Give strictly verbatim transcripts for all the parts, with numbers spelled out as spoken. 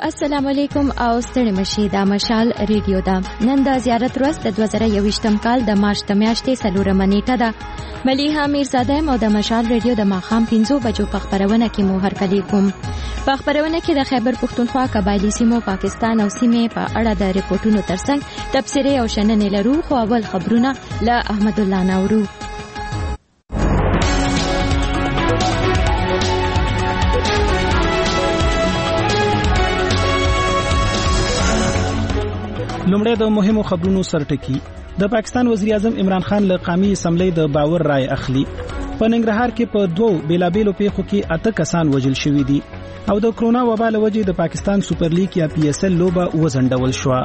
السلام علیکم او ستړي مشي دا مشال ریډیو دا نن د زیارت ورځ د دوه زره یوویشتم کال د مارچ د میاشتې څلورمه نیټه ده. ملیحه میرزاده او د مشال ریډیو د ماښام پنځو بجو په خبرونه کې مو هرکلی کوم. په خبرونه کې د خیبر پښتونخوا قبایلی سیمو پاکستان او سیمې په اړه د ریپورتونو ترڅنګ تبصرې او شننې لرو، خو اول خبرونه له احمد الله نورو. لومړی د مهمو خبرونو سرټکی. د پاکستان وزیر اعظم عمران خان له قومي اسمبلی د باور رای اخلي. په ننګرهار کې په دوو بیلابیلو پیښو کې اته کسان وژل شوي دي او د کرونا وبا له وجې د پاکستان سوپر لیګ یا پی ایس ایل لوبه وځنډول شوه.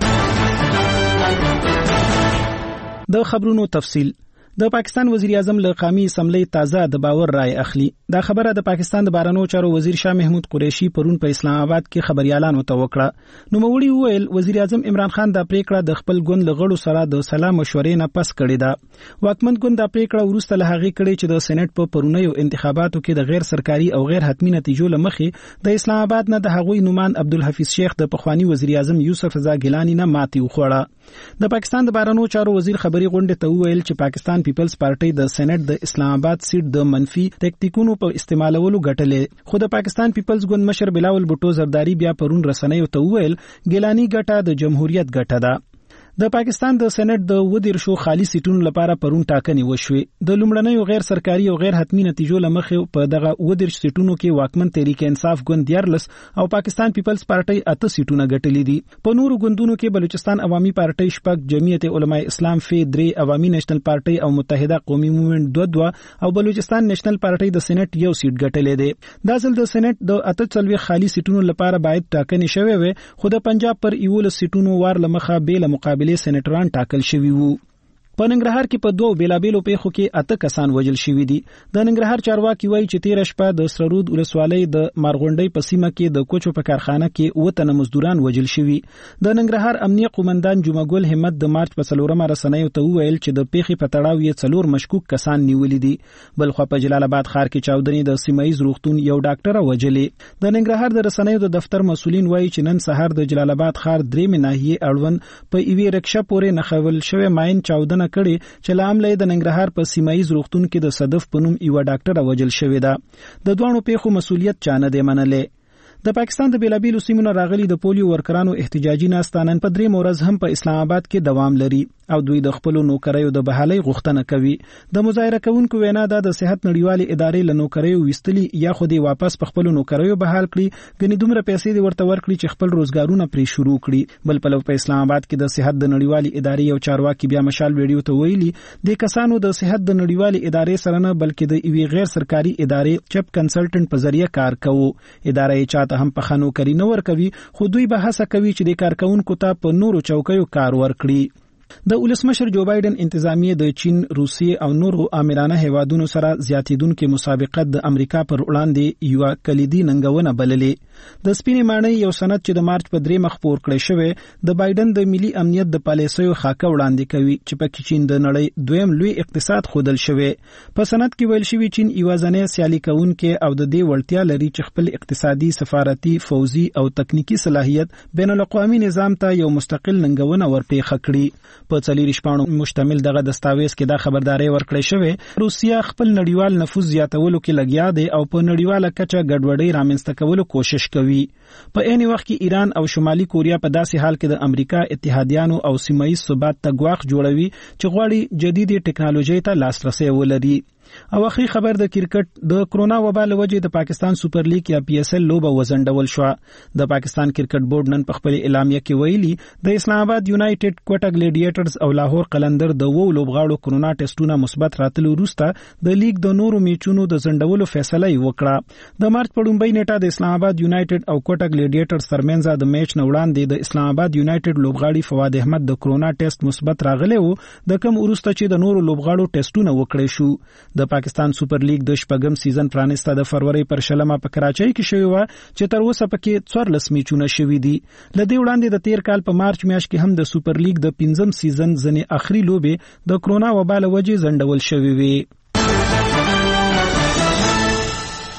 د خبرونو تفصیل. د پاکستان وزیر اعظم له قومي اسمبلی تازه د باور رای اخلي. دا خبره د پاکستان د بهرنیو چارو وزیر شاه محمود قریشي پرون په اسلام آباد کې خبريالانو ته وکړه. نو موري ویل وزیر اعظم عمران خان دا پریکړه د خپل ګوند لغړو سره د سلام مشورې نه پس کړې ده. واکمن ګوند دا پریکړه ورسته له هغه کړې چې د سېنات په پرونیو انتخاباتو کې د غیر سرکاري او غیر حتمی نتیجو لمخې د اسلام آباد نه د هغوی نومان عبدالحفیظ شیخ د پخوانی وزیر اعظم یوسف رضا ګیلانی نه ماتي وخوړه. د پاکستان د بهرنیو چارو وزیر خبري غونډه ته ویل چې پاکستان پیپلز پارټي د سېنات د اسلام آباد سیټ د منفي ټیکټیکونو په استعمالولو ګټلې، خو د پاکستان پیپلز ګوند مشر بلاول بوټو زرداری بیا پرون رسنیو ته ویل ګیلانی ګټه د جمهوریت ګټه ده. د پاکستان د سېنات د ودیرشو خالي سیټونو لپاره پرون ټاکنې وشوې. د لومړنیو غیر سرکاري او غیر حتمی نتیجو لمخې په دغه ودیرش سیټونو کې واکمن تحریک انصاف ګوند دیارلس او پاکستان پیپلز پارټي اته سیټونه ګټلې دي. په نورو ګوندونو کې بلوچستان عوامي پارټي شپږ، جمعیت علماء اسلام فی درې، عوامي نېشنل پارټي او متحده قومي موومېنټ دوه دوه او بلوچستان نېشنل پارټي د سېنات یو سیټ ګټلې ده. دا ځل د سېنات د اته څلوي خالي سیټونو لپاره باید ټاکنې شوې وي، خو د پنجاب پر یوولس سیټونو وار لمخه بیل مقابله سېنټران ټاکل شوی وو. په ننګرهار کې په دوه بیلابیلو پیښو کې اته کسان وژل شوي دي. د ننګرهار چارواکي وایي چې تیر شپه د سرود ولسوالۍ د مارغونډۍ په سیمه کې د کوچو په کارخانه کې اووه تنه مزدوران وژل شوي. د ننګرهار امنیه قومندان جمعګل همت د مارچ په څلورمه رسنیو ته وویل چې د پیښې په تړاو یې څلور مشکوک کسان نیولي دي. بلخوا په جلال آباد ښار کې چاودنې د سیمایي روغتون یو ډاکټر وژلې. د ننګرهار د رسنیو د دفتر مسولین وایي چې نن سهار د جلال آباد ښار درې ناحیې اړوند په ایوي رکشه پورې نخول شوی ماين چاودنه کړي چې لامل د ننګرهار په سیمایي روغتون کې د صدف په نوم یو ډاکټر وژل شوی ده. د دوه پیښو مسولیت چانه دی منلې. د پاکستان د بیلابیلو سیمونو راغلي د پولیو ورکرانو احتجاجي ناستانن په درې مورز هم په اسلام آباد کې دوام لري او دوی د خپل نوکریو د بحالي غوښتنه کوي. د مظاهره کوونکو وینا ده د صحت نړیوالې ادارې له نوکریو وستلي یا خو دې واپس په خپل نوکریو بحال کړي، ګنې دومره پیسې دې ورته ورکړي چې خپل روزګارونه پرې شروع کړي. بل په په اسلام آباد کې د صحت د نړیوالې ادارې یو چارواکي بیا مشال ویډیو ته ویلي د کسانو د صحت د نړیوالې ادارې سره نه بلکې د ایوي غیر سرکاري ادارې چپ کنسلټنټ په ذریعہ کار کوي. ادارې چاته هم په خنو کوي نه ور کوي، خو دوی به هڅه کوي چې د کارکونکو ته په نورو چوکیو کار ورکړي. د ولسمشر جو بایدن انتظامیه د چین، روسیې او نورو آمرانه هیوادونو سره زیاتیدونکو مسابقت د امریکا پر وړاندې یو کلیدي ننګونه بللې. د سپینې ماڼۍ یو سند چې د مارچ په درې مخ پور کړی شوی د بایدن د ملي امنیت د پالیسیو خاکه وړاندې کوي چې په چین د نړۍ دویم لوی اقتصاد خودل شوی. په سند کې ویل شوی چین یوازنې سیالي کوونکې او د دې وړتیا لري چې خپل اقتصادي، سفارتي، فوزي او تکنیکی صلاحیت بین الاقوامي نظام ته یو مستقل ننګونه ورپېښه کړي. په څلور شپانو مشتمل دغه دستاویز کې دا خبرداري ورکړې شوې روسیا خپل نړیوال نفوذ زیاتولو کې لګیا دی او په نړیواله کچه ګډوډۍ رامنځته کولو کوشش کوي. په عین وخت کې ایران او شمالي کوریا په داسې حال کې د امریکا اتحادیانو او سیمایي ثبات ته ګواښ جوړوي چې غواړي جديدي ټکنالوژي ته لاسرسي ولري. او اخري خبر د کرکټ د کرونا وبا له وجې د پاکستان سوپر لیګ یا پی ایس ایل لوبه وځنډول شو. د پاکستان کرکټ بورډ نن په خپل اعلامیه کې ویلي د اسلام آباد یونایټډ کوټا ګلیډیټرز او لاهور قلندر د وو لوبغاړو کرونا ټیسټونه مثبت راتلو وروسته د لیګ د نورو میچونو د ځنډولو فیصله وکړه. د مارچ په لومړۍ نیټه د اسلام آباد یونایټډ او کوټا ګلیډیټرز ترمنځ د میچ نه وړاندې د اسلام آباد یونایټډ لوبغاړي فواد احمد د کرونا ټیسټ مثبت راغلی وو، د کوم وروسته چې د نورو لوبغاړو ټیسټونه وکړي شو. د پاکستان سوپر لیګ د شپږم سیزن پرانسته د فروری پر شلمه په کراچۍ کې شوی و چې تر اوسه پکې څوارلس میچونه شوي دي. لدې وړاندې د تیر کال په مارچ میاشت کې هم د سوپر لیګ د پنځم سیزن ځنې اخري لوبې د کرونا وبا له وجې ځنډول شوې وي.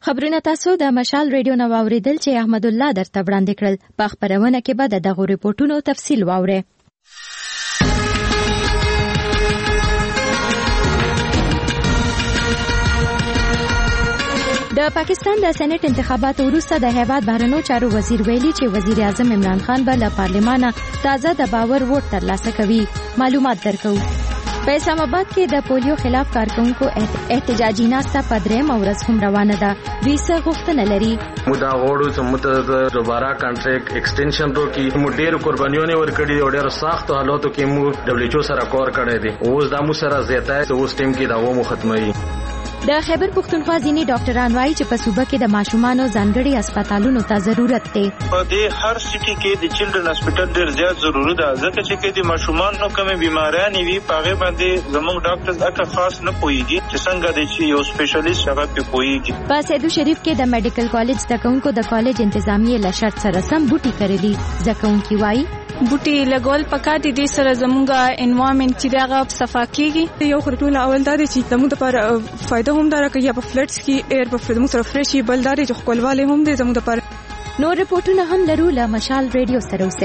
خبرونه تاسو د مشال ریډیو نو اوریدل چې احمد الله درته وړاندې کړل. په خبرونه کې به دغه ریپورتونو تفصیل واورئ. د پاکستان د سېنات انتخاباتو وروسته د هیواد بهرنیو چارو وزیر ویلي چې وزیر اعظم عمران خان به له پارلمانه تازه د باور ووټ ترلاسه کوي. معلومات درکو. په اسلام آباد کې د پولیو خلاف کارکونکو احتجاجي ناسته په درېیمه ورځ هم روانه ده. دوی څه غوښتنه لري؟ موږ دا غواړو چې موږ د دوباره کانټریکټ ایکسټینشن وکړي. موږ ډېر قربانیونه ورکړي او ډېر سخت حالاتو کې موږ دبليو ایچ او سره کار کړی دی. اوس دا موږ سره زیاته چې اوس ټیم کې دا و ختمي. د خیبر پختونخوا ځینې ډاکټران وایي چې په صوبه کې د ماشومانو ځانګړي هسپتالونو ته ضرورت دی. په دې هر سټي کې د چلډرن هسپتال ډېر زیات ضروري ده، ځکه چې کې د ماشومانو کومې بیماریاں وي پاغه باندې زموږ ډاکټرز اکه خاص نه پويږي چې څنګه د چې یو سپیشلیست هغه په پويږي. په سیدو شریف کې د میډیکل کالج زدهکونکو د کالج انتظامیه له شرط سره سم بوټي کړلي. زدهکونکي وایي بوټي لګول پکار دي د سره زموږه انوایرنمنت چې دغه صفا کیږي. یو خرطول اول دا چې زموږ لپاره فائدہ هم دار کوي په فلټس کې ایر په زموږ سره فرشي بلدار چې خپلواله هم دي زموږ لپاره. نور رپورټونه هم لرو له مشال ریډیو سره اوسه.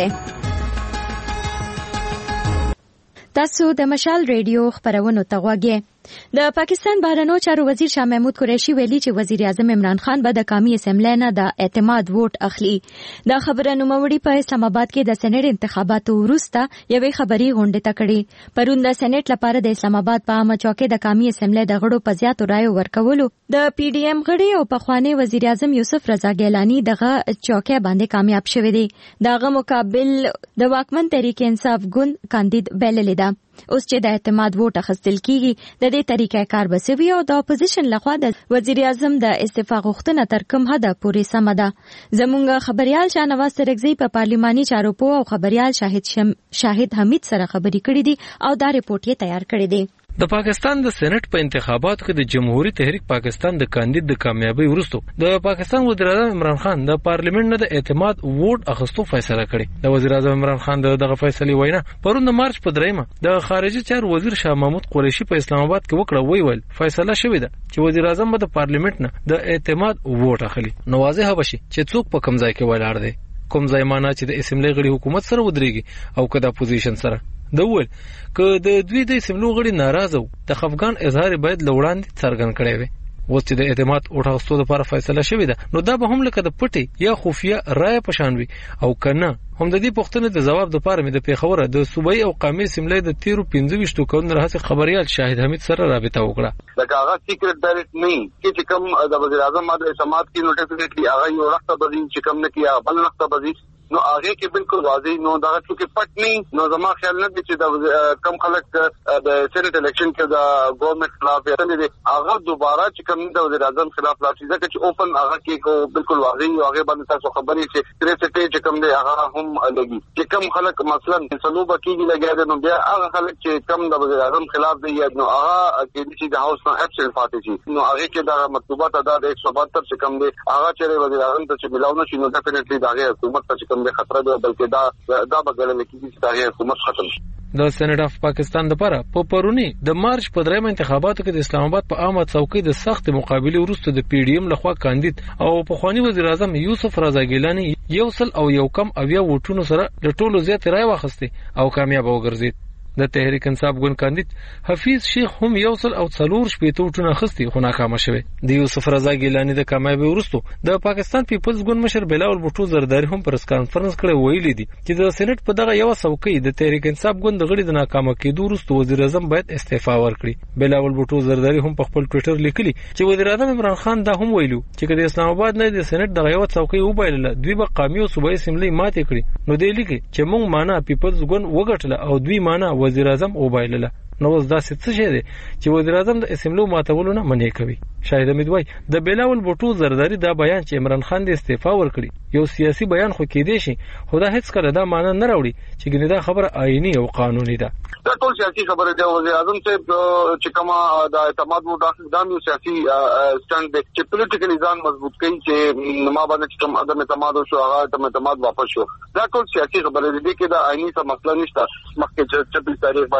تاسو د مشال ریډیو خبرونه ته غوږی. د پاکستان بهرنیو چارو وزیر شاه محمود قریشي ویلي چې وزیر اعظم عمران خان به د قومي اسمبلی نه د اعتماد ووټ اخلي. دا خبره نوموړي په اسلام آباد کې د سېنات انتخاباتو وروسته یوې خبري غونډه ته کړې. پرون د سېنات لپاره د اسلام آباد په عامه چوکۍ د قومي اسمبلی د غړو په زیاتو رایو ورکولو د پی ډی ایم غړي او پخوانی وزیر اعظم یوسف رضا ګیلانی دغه چوکۍ باندې کامیاب شوی دی. دغه مقابل د واکمن تحریک انصاف ګوند کاندید بلل ده. اوس چې د اعتماد ووټ اخیستل کیږي د دې طریقې کار بسوي او د اپوزیشن لخوا د وزیر اعظم د استعفا غوښتنه تر کوم حده پورې سمه ده. زموږ خبريال شاهنواز سرګزی په پارلماني چارو په او خبريال شاهد شم... شاهد حمید سره خبري کړې دي او دا ریپورت یې تیار کړی دی. د پاکستان د سېنات په انتخاباتو کې د جمهوریت تحریک پاکستان د کاندید د کامیابی وروسته د پاکستان وزیر اعظم عمران خان د پارلیمنت نه د اعتماد ووټ اخیستو فیصله کړې. د وزیر اعظم عمران خان دغه فیصله وینا پرون د مارچ په دریمه د خارجي چارو وزیر شاه محمود قریشي په اسلام آباد کې وکړه. وی ویل فیصله شوې ده چې وزیر اعظم به د پارلیمنت نه د اعتماد ووټ اخلي. نو واضح بشي چې څوک په کوم ځای کې ولاړ دی، کوم ځای معنی چې د اسمبلی غړي حکومت سره ودرېږي او که د اپوزیشن سره. د ول ک د دوی د سیملو غړي ناراضه وو د خفګان اظهار باید لوړاندې څرګند کړي وي. اوس چې د اعتماد اوټاستو لپاره فیصله شوې ده نو دا به هم لکه د پټي یا خفیه رائے پشان وي او کنه هم د دې پوښتنې د جواب لپاره مې د پیښور د صوبایي او قومي سیملې د تیرو پنځه ویشت کلونو راهیسې خبريال شاهد حمید سره رابطه وکړه. دا هغه سیکریټ ډایرکټ نه چې کوم د وزیر اعظم ماده سماعت کې نوټیفیکیټ هغه یو وخت بدین چې کوم نه کیا بل وخت بدین نو هغه کې بالکل واضح نو دا چې پټ نه نو زما خیال نه دی چې د کم خلک د سېنات الیکشن کې د ګورنمنت خلاف یې دي هغه دوباره چې کوم د وزیر اعظم خلاف لاسي ځکه چې اوپن هغه کې کو بالکل واضح او هغه باندې تاسو خبرې چې ترې چې کوم دی هغه هم لګي چې کوم خلک مثلا سلوبه کېږي لګیا نو بیا هغه خلک چې کوم د وزیر اعظم خلاف دی نو هغه کې چې د هاوس نه اپسل فاتې شي نو هغه کې د مطلوبات عدد ایک سو بہتر چې کوم دی هغه چې وزیر اعظم ته چې ملاو نشي نو ډیفینټلی دا حکومت ته کوم دی خطر دی بلکې دا دا بغل کې چې دا حکومت ختم شي. د سېنات اف پاکستان لپاره په پرونی د مارچ په دریمه انتخاباتو کې د اسلام آباد په عامه چوکۍ د سخت مقابله وروسته د پی ډی ایم لخوا کاندید او پخوانی وزیر اعظم یوسف رضا ګیلانی یو سل او یو کم اویا ووټونو سره د ټولو زیات رای واخیسته او کامیاب وګرځید. د تحریک انصاف ګوند کاندید حفیظ شیخ هم یو سل او څلور شپږ وټونه خستی خو ناکام شوه. د یوسف رضا ګیلانی د کامیابی وروسته د پاکستان پیپلز ګوند مشر بلاول بوټو زرداری هم پرس کانفرنس کړی ویلي دي چې د سېنات په دغه یو څوکۍ د تحریک انصاف ګوند غړي د ناکامه کېدو وروسته وزیر اعظم باید استعفا ورکړي. بلاول بوټو زرداری هم په خپل ټوئیټر لیکلي چې وزیر اعظم عمران خان دا هم ویلو چې د اسلام آباد نه د سېنات دغه یو څوکۍ وبایله دوی به قومي او صوبایي سیملې ماتې کړي. نو دی لیکي چې موږ معنا پیپلز ګوند وګټله او دوی معنا وزیر اعظم وبایله. نو اوس دا څه څه دی چې وزیر اعظم د اسمبلی ماتولو نه منې کوي. شاهد امید وای د بلاول بوټو زرداری دا بیان چې عمران خان د استعفا ورکړي یو سیاسي بیان خو کېدې شي خو دا هیڅ کله دا معنی نه راوړي چې ګنې دا خبره آئینی او قانوني ده. دا ټول سیاسي خبره ده. وزیر اعظم ته چې کومه د اعتماد وو دا یو سیاسي سټاند دی چې پولیټیکل ځان مضبوط کوي چې نما باندې کوم عدم اعتماد شو هغه د اعتماد واپس شو. دا ټول سیاسي خبره ده کې دا آئینی څه مسله نشته. مخکې چې په تاریخ باندې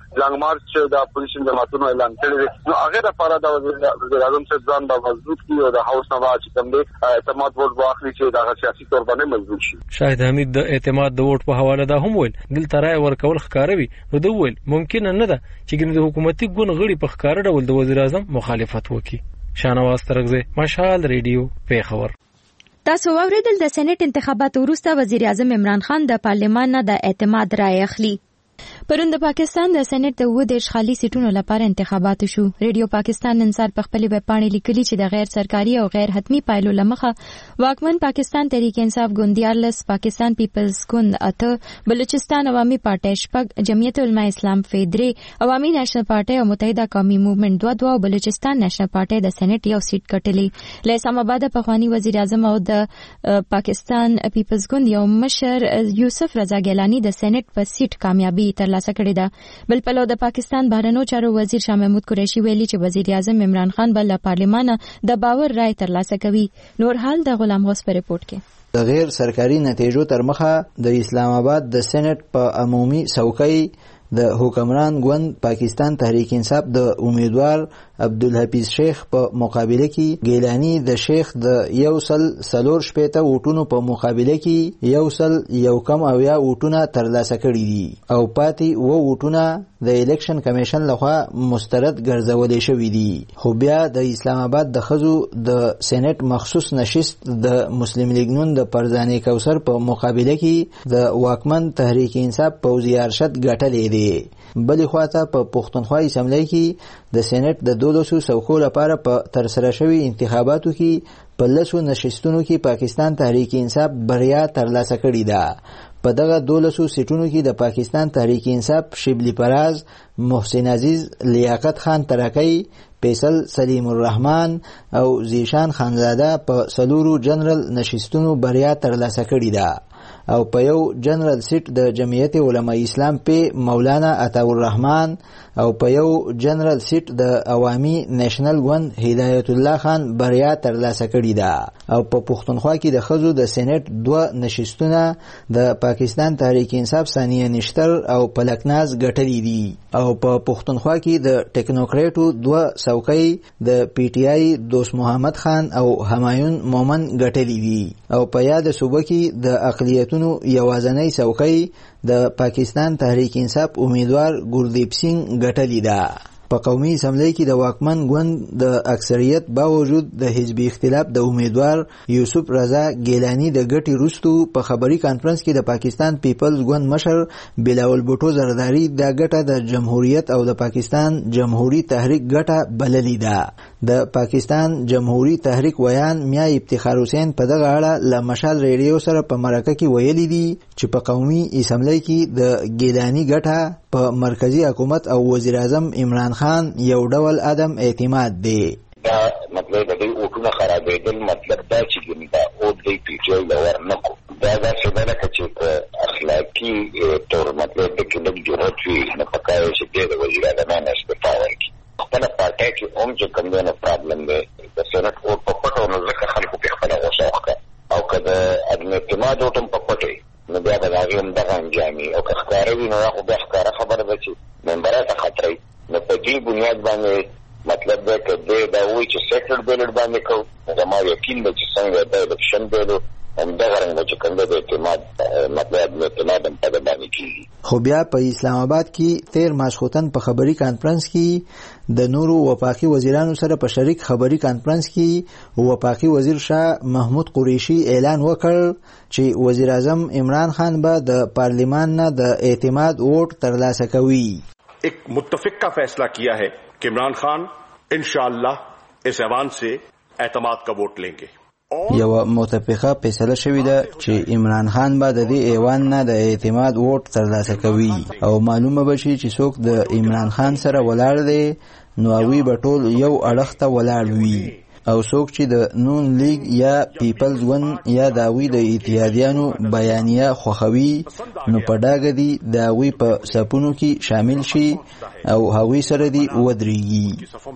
لانګ مارچ د اپوزیشن جماعتونو اعلان کړی نو هغه لپاره د وزیر اعظم صاحب ځان د مضبوط کی او د هاوس نوا چې کوم دی اعتماد ووټ واخلي چې د سیاسي تور باندې مضبوط شي. شاهد حمید د اعتماد د ووټ په حواله دا هم ویل دلته رائے ورکول ښکاروي نو دوی ویل ممکن نه ده چې د حکومتي ګوند غړي په ښکار ډول د وزیر اعظم مخالفت وکړي. شانواز ترغزه مشال ریډیو پیښور. تاسو واوریدل د سېنات انتخاباتو وروسته وزیر اعظم عمران خان د پارلمان نه د اعتماد رائے اخلي. پرون د پاکستان د سېنات د اووه دېرش خالي سیټونو لپاره انتخابات شو. ریډیو پاکستان نن سهار په خپل ویب پاڼې لیکلي چې د غیر سرکاري او غیر حتمی پایلو لمخه واکمن پاکستان تحریک انصاف ګوند دیارلس، پاکستان پیپلز ګوند اته، بلوچستان عوامي پارټي شپږ، جمعیت علماء اسلام فیدرې، عوامي نېشنل پارټي او متحده قومي موومېنټ دوه دوه او بلوچستان نېشنل پارټي د سېنات یو سیټ ګټلې. له اسلام آباد پخوانی وزیر اعظم او د پاکستان پیپلز ګوند یو مشر یوسف رضا ګیلانی د سېنات په سیټ کامیابی ترلاسه کړې ده. بل پلو د پاکستان بهرنیو چارو وزیر شاه محمود قریشي ویلي چې وزیر اعظم عمران خان بل پارلمان د باور رائے ترلاسه کوي. نور حال د غلام غوث په رپورت کې د غیر سرکاري نتیجو تر مخه د اسلام آباد د سېنات په عمومي څوکۍ د حکمران ګوند پاکستان تحریک انصاف د امیدوار عبدالحفیظ شیخ په مقابله کې ګیلانی د شیخ د یو سل سلور شپېته ووټونو په مقابله کې یو سل یو کم اویا ووټونه ترلاسه کړي دي او پاتې اووه ووټونه د الیکشن کمیشن لخوا مسترد ګرځولې شوي دي. خو بیا د اسلام آباد د ښځو د سېنات مخصوص نشست د مسلم لیګ نون د فرزانې کوثر په مقابله کې د واکمن تحریک انصاف پوځي ارشد ګټلې دي. بلې خواته په پښتونخوا اسمبلی کې د سېنات د دولسو څوکو لپاره په ترسره شوي انتخاباتو کې په لسو نشستونو کې پاکستان تحریک انصاف بریا ترلاسه کړې ده. په دغه دولسو سیټونو کې د پاکستان تحریک انصاف شبلی پراز، محسن عزیز، لیاقت خان ترکی، فیصل سلیم الرحمن او زیشان خانزاده په سلورو جنرال نشستونو بریا ترلاسه کړې ده او په یو جنرال سیټ د جمعیت علماء اسلام په مولانا عطا الرحمن او په یو جنرال سیټ د عوامي نېشنل ګوند هدایت الله خان بریا ترلاسه کړې ده او په پښتونخوا کې د ښځو د سېنات دوه نشستونه د پاکستان تحریک انصاف ثانیه نشتر او پلکناز ګټلې دي او په پښتونخوا کې د ټیکنوکریټو دوه څوکۍ د پی ټی آی دوست محمد خان او همایون مومن ګټلې دي او په یاد صوبه کې د اقلیتونو یوازنۍ څوکۍ د پاکستان تحریک انصاف امیدوار ګوردیپ سنگ ګټلې ده. په قومي اسمبلی کې د واکمن ګوند د اکثریت باوجود د حزبي اختلاف د امیدوار یوسف رضا ګیلانی د ګټې وروسته په خبري کانفرنس کې د پاکستان پیپلز ګوند مشر بلاول بوټو زرداری د ګټه د جمهوریت او د پاکستان جمهوریت تحریک ګټه بللې ده. د پاکستان جمهوریت تحریک ویان میا افتخار حسین په دغه اړه له مشال ریډیو سره په مرکه کې ویلي دي چې په قومي اسمبلی کې د ګیلانی ګټه په مرکزی حکومت او وزیر اعظم عمران خان یو ډول عدم اعتماد دی. دا مطلب د دې اوټونه خرابېدل مطلب دا چې دا اوټ دی پیچو لور نه کو دا دا څه نه چې اخلاقی تور مطلب د کله جوړت وي نه پکای چې د وزیر اعظم نه استعفا ورکړي. خپل پارټي کې هم چې کوم نه پرابلم دی د سېنات اوټ په پټو نو ځکه خلکو په خپل غوښه او کله عدم اعتماد اوټم په پټي نو بیا د هغه هم دغه انجامي او که ښکاروي نو هغه بیا ښکاره خبره ده چې ممبرای ته خطرې نو په دې بنیاد باندې مطلب دا چې دا وایي چې سیکرټ بیلټ باندې کو زما یقین دی چې څنګه د الیکشن بیلو هم دغه رنګ چې کوم د اعتماد مطلب د اعتماد په باندې کیږي. خو بیا په اسلام آباد کې تیر ماسخوتن په خبري کانفرنس کې د نورو وفاقي وزیرانو سره په شریک خبري کانفرنس کې وفاقي وزیر شاه محمود قریشي اعلان وکړ چې وزیر اعظم عمران خان به د پارلیمان نه د اعتماد ووټ ترلاسه کوي. ایک متفق کا فیصلہ کیا ہے کہ عمران خان انشاءاللہ اس ایوان سے اعتماد کا ووٹ لیں گے. یو متفقه فیصله شوې ده چې عمران خان به د دې ایوان نه د اعتماد ووټ ترلاسه کوي او معلومه بشي چې څوک د عمران خان سره ولاړ دی نو هغوی به ټول یو اړخ ته ولاړ وي او څوک چې د نون لیگ یا پیپلز ګوند یا د هغوی د اتحادیانو بیانیه خوښوي نو په ډاګه دي د هغوی په صفونو کې شامل شي او هغوی سره دي ودرېږي.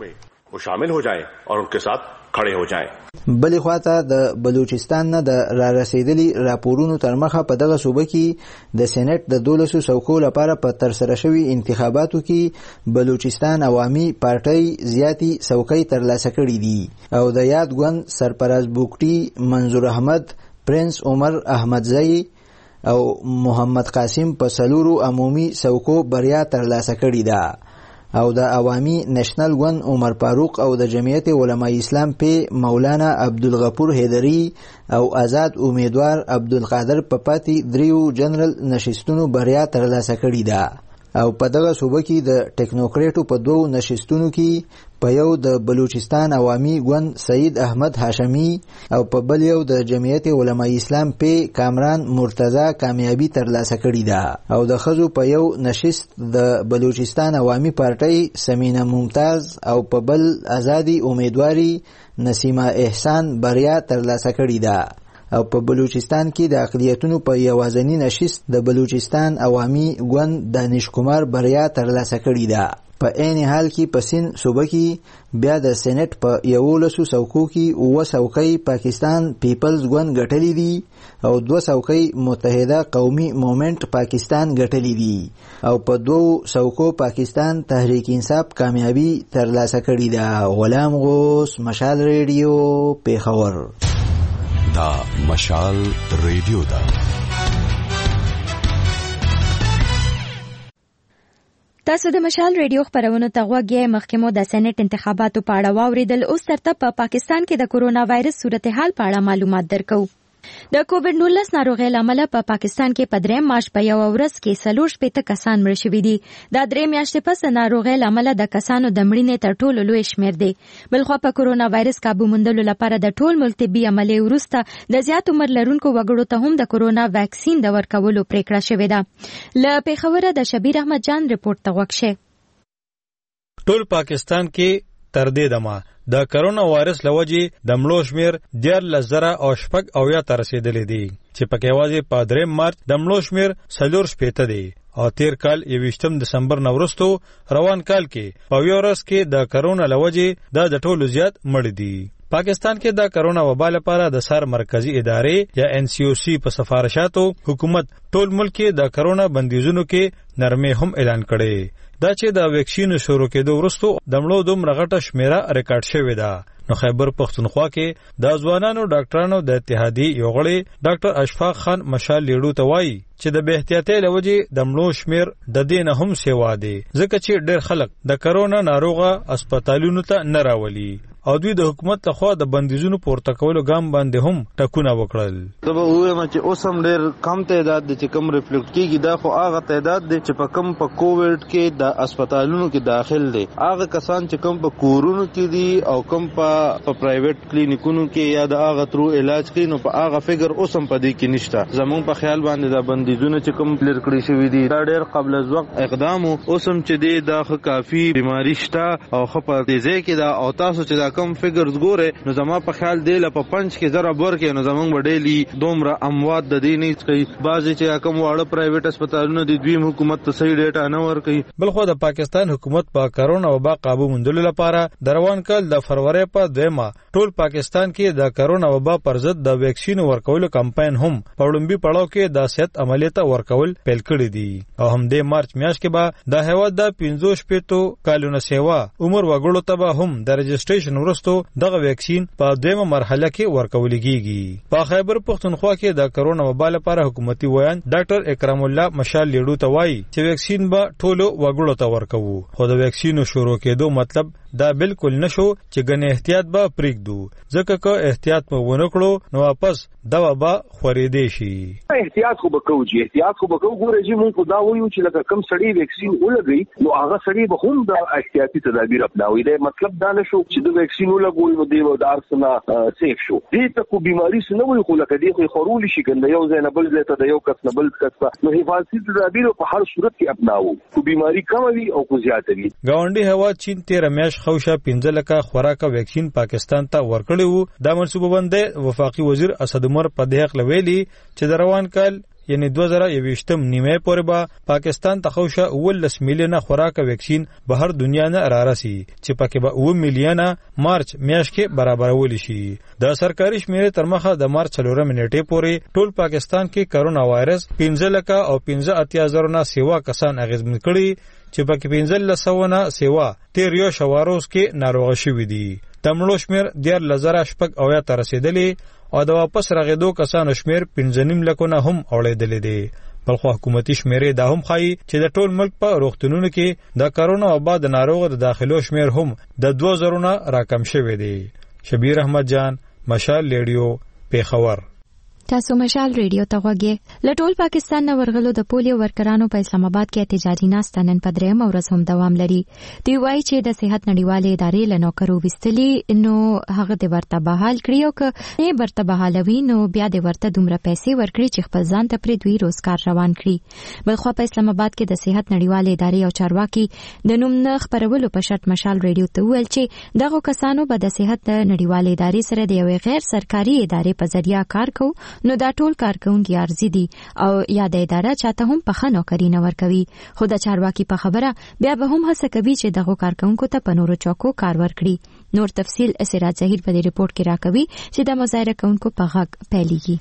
वो शामिल हो जाएं और उनके साथ खड़े हो जाएं. بلې خواته د بلوچستان نه د را رسیدلي راپورونو تر مخه په دغه صوبه کې د سېنات د دولسو څوکو لپاره په ترسره شوي انتخاباتو کې بلوچستان عوامي پارټۍ زیاتي څوکۍ ترلاسه کړي دي او د یاد ګوند سرپرست بوکټي منظور احمد پرنس عمر احمدزئی او محمد قاسم په څلورو عمومي څوکو بریا ترلاسه کړې ده او د عوامي نېشنل ګوند عمر فاروق او د جمعیت علماء اسلام په مولانا عبدالغفور حیدری او آزاد امیدوار عبدالقادر په پاتې دریو جنرال نشستونو بریا ترلاسه کړې ده او په دغه صوبه کې د ټیکنوکریټو په دوو نشستونو کې په یو د بلوچستان عوامي ګوند سید احمد هاشمی او په بل یو د جمعیت علماء اسلام په کامران مرتضی کامیابی ترلاسه کړې ده او د ښځو په یو نشست د بلوچستان عوامي پارټۍ سمینه ممتاز او په بل ازادي امیدواري نسیمه احسان بریا ترلاسه کړې ده او په بلوچستان کې د اقلیتونو په یوازنی نشست د بلوچستان عوامي ګوند دانش کمار بریا ترلاسه کړې ده. په عین حال کې په سند صوبه کې بیا د سېنات په یولسو څوکو کې اووه څوکۍ پاکستان پیپلز ګوند ګټلې دي او دوه څوکۍ متحده قومي مومنټ پاکستان ګټلې دي او په دوو څوکو پاکستان تحریک انصاف کامیابی ترلاسه کړې ده. غلام غوث، مشال ریډیو، پیښور. دا مشال ریډیو دا تاسو د مشال ریډیو خبرونو ته غوږ یې. مخکې مو د سېنات انتخاباتو په اړه واورېدل. اوس ترته په پاکستان کې د کورونا وایرس صورتحال په اړه معلومات درکو. د کووډ نولس ناروغۍ له امله په پاکستان کې په درېیم مارچ په یوه ورځ کې څلور شپېته کسان مړه شوي دي. دا درې میاشتې پس د ناروغۍ له امله د کسانو د مړینې تر ټولو لوی شمېر دی. بلخوا په کورونا وایرس کابو موندلو لپاره د ټول ملک طبي عملیې وروسته د زیات عمر لرونکو وګړو ته هم د کورونا ویکسین د ورکولو پریکړه شوې ده. له پېښوره د شبیر احمد جان رپورټ ته غوږ شئ. ټول پاکستان کې تر دې دمه د کرونا وایرس لوجې د مړو شمیر دیارلس زره او شپږ اویا ته رسېدلی دی چې پکې یوازې په درېیم مارچ د مړو شمیر څلور شپېته دی او تیر کال یوویشتم دسمبر نه وروسته روان کال کې په یوه ورځ کې د کرونا لوجې دا د ټولو زیات مړ دي. پاکستان کې د کرونا وبا لپاره د سر مرکزی ادارې یا ان سی او سی په سفارشاتو حکومت ټول ملک کې د کرونا بندیزونو کې نرمي هم اعلان کړي. دا چې د ویکسین شروع کېدو وروسته د مړو دومره غټه شمیره ریکارډ شوې ده. نو خیبر پښتونخوا کې د ځوانانو ډاکټرانو د اتحادیې یو غړی ډاکټر اشفاق خان مشال لیډو ته وایي چې د بې احتیاطۍ له وجې د مړو شمیر د دې نه هم سیوا دی ځکه چې ډېر خلک د کرونا ناروغه اسپتالونو ته نه راولي او دوی د حکومت لخوا د بندیزونو پورته کولو ګام باندې هم ټکونه وکړل. زه به ووایم چې اوس هم ډېر کم تعداد دی چې کم ریفلیکټ کېږي. دا خو هغه تعداد دی چې په کم په کووډ کې د اسپتالونو کې داخل دی. هغه کسان چې کم په کورونو کې دي او کم په پرایویټ کلینیکونو کې یا د هغه ترو علاج کوي نو په هغه فګر اوس هم په دې کې نشته. زمونږ په خیال باندې دا بندیزونه چې کم لر کړي شوي دي دا ډېر قبل از وخت اقدام و. اوس هم چې دی دا ښه کافي بیماري شته او ښه په دې ځای کې دا او تاسو چې دا کم فګرز ګوره نو زما په خیال دی له په پنځ کې ضرب ورکړي نو زمونږ به ډیلي دومره اموات د دې نه کوي. بعضې چې کم واړه پرایویټ اسپتالونه دي دوی حکومت ته صحیح ډیټا نه ورکوي. بلخو د پاکستان حکومت په کرونا وبا قابو موندلو لپاره د روان کال د فروری په دویمه ټول پاکستان کې د کرونا وبا پر ضد د ویکسین ورکولو کمپاین هم په لومړي پړاو کې د صحت عملیات ورکول پیل کړی دي او هم د مارچ میاشت کې به د هیواد د پنځه شپېتو کالونو سیوا عمر وګړو ته به هم د رجسټریشن وروسته دغه ویکسین په دویمه مرحله کې ورکول کیږي. په خیبر پښتونخوا کې د کرونا وبا لپاره حکومتي ویان ډاکټر اکرام الله مشال لیډو ته وایي چې ویکسین به ټولو وګړو ته ورکوو خو د ویکسینو شروع کېدو مطلب دا بالکل نشو چې ګنې احتیاط به پرېږدو ځکه که احتیاط مو ونه کړو نو واپس دا وبا خورېدی شي. احتیاط خو به کوو چې احتیاط خو به کوو. ګوره چې مونږ خو دا وایو چې لکه کم سړی ویکسین ولګوي نو هغه سړی به هم د احتیاطي تدابیر اپناوي. دا مطلب دا نشو چې د ویکسین ولګوي نو دی به د ارسنه سیف شو. دې ته خو بیماري څه نه وایي خو لکه دی خو خورول شي ګنده یو ځای نه بل ځای ته د یو کس نه بل کس ته نو حفاظتي تدابیر په هر صورت کې اپناوو خو بیماري کمه وي او خو زیاته وي. ګاونډي هیواد چین تېره میاشت خوشه پنځه لکه خوراکه ویکسین پاکستان ته ورکړی وو. دا منصوبه بندي وفاقي وزیر اسد عمر په دې حق ویلي چې د روان کال یعنی دوه زره یوویشتم نیمه پورې به پاکستان ته خوشه اوولس میلیونه خوراک ویکسین به هر دنیا نه رارسي چې پکې به اوه میلیونه مارچ میاشت کې برابرول شي. د سرکاري شمیرې تر مخه د مارچ څلورم نیټې پورې ټول پاکستان کې کرونا وایرس پنځه لکه او پنځه اتیا زره نه سیوا کسان اغېزمن کړي چې پکې پنځه لسو نه سیوا تیر یو شواروز کې ناروغه شوي دي. د مړو شمیر ډېر لزره شپږ اویا ته رسېدلی او د واپس راغېدو کسانو شمیر پنځه نیم لکو نه هم اوړېدلی دی. بلخو حکومتي شمیرې دا هم ښایي چې د ټول ملک په روغتونونو کې د کرونا وبا د ناروغو د داخلو شمیر هم د دوه زرو نه راکم شوی دی. شبیر احمد جان، مشال ریډیو، پیښور. تاسو مشال ریډیو ته غوږی. له ټول پاکستان نه ورغلو د پولیو ورکرانو په اسلام آباد کې احتجاجي ناسته نن په درېیم ورځ هم دوام لري. دوی وایي چې د صحت نړیوالې ادارې له نوکرو ویستلي نو هغه د ورته بحال کړي او که نه ورته بحالوي نو بیا د ورته دومره پیسې ورکړي چې خپل ځان ته پرې دوی روزګار روان کړي. بلخوا په اسلام آباد کې د صحت نړیوالې ادارې او چارواکي د نوم نه خپرولو په شرط مشال ریډیو ته وویل چې دغه کسانو به د صحت نړیوالې ادارې سره د یوې غیر سرکاري ادارې په ذریعہ کار کوو نو دا ټول کارکونکي ارزي دي او یا د اداره چاته هم په نوکری نه ورکوي. خو د چارواکي په خبره بیا به هم هڅه کوي چې دغه کارکونکو ته په نورو چوکو کار ورکړي. نور تفصیل اسرات ظهیر په دې ریپورت کې راکوي چې د مظاهره کوونکو په غږ پیلېږي.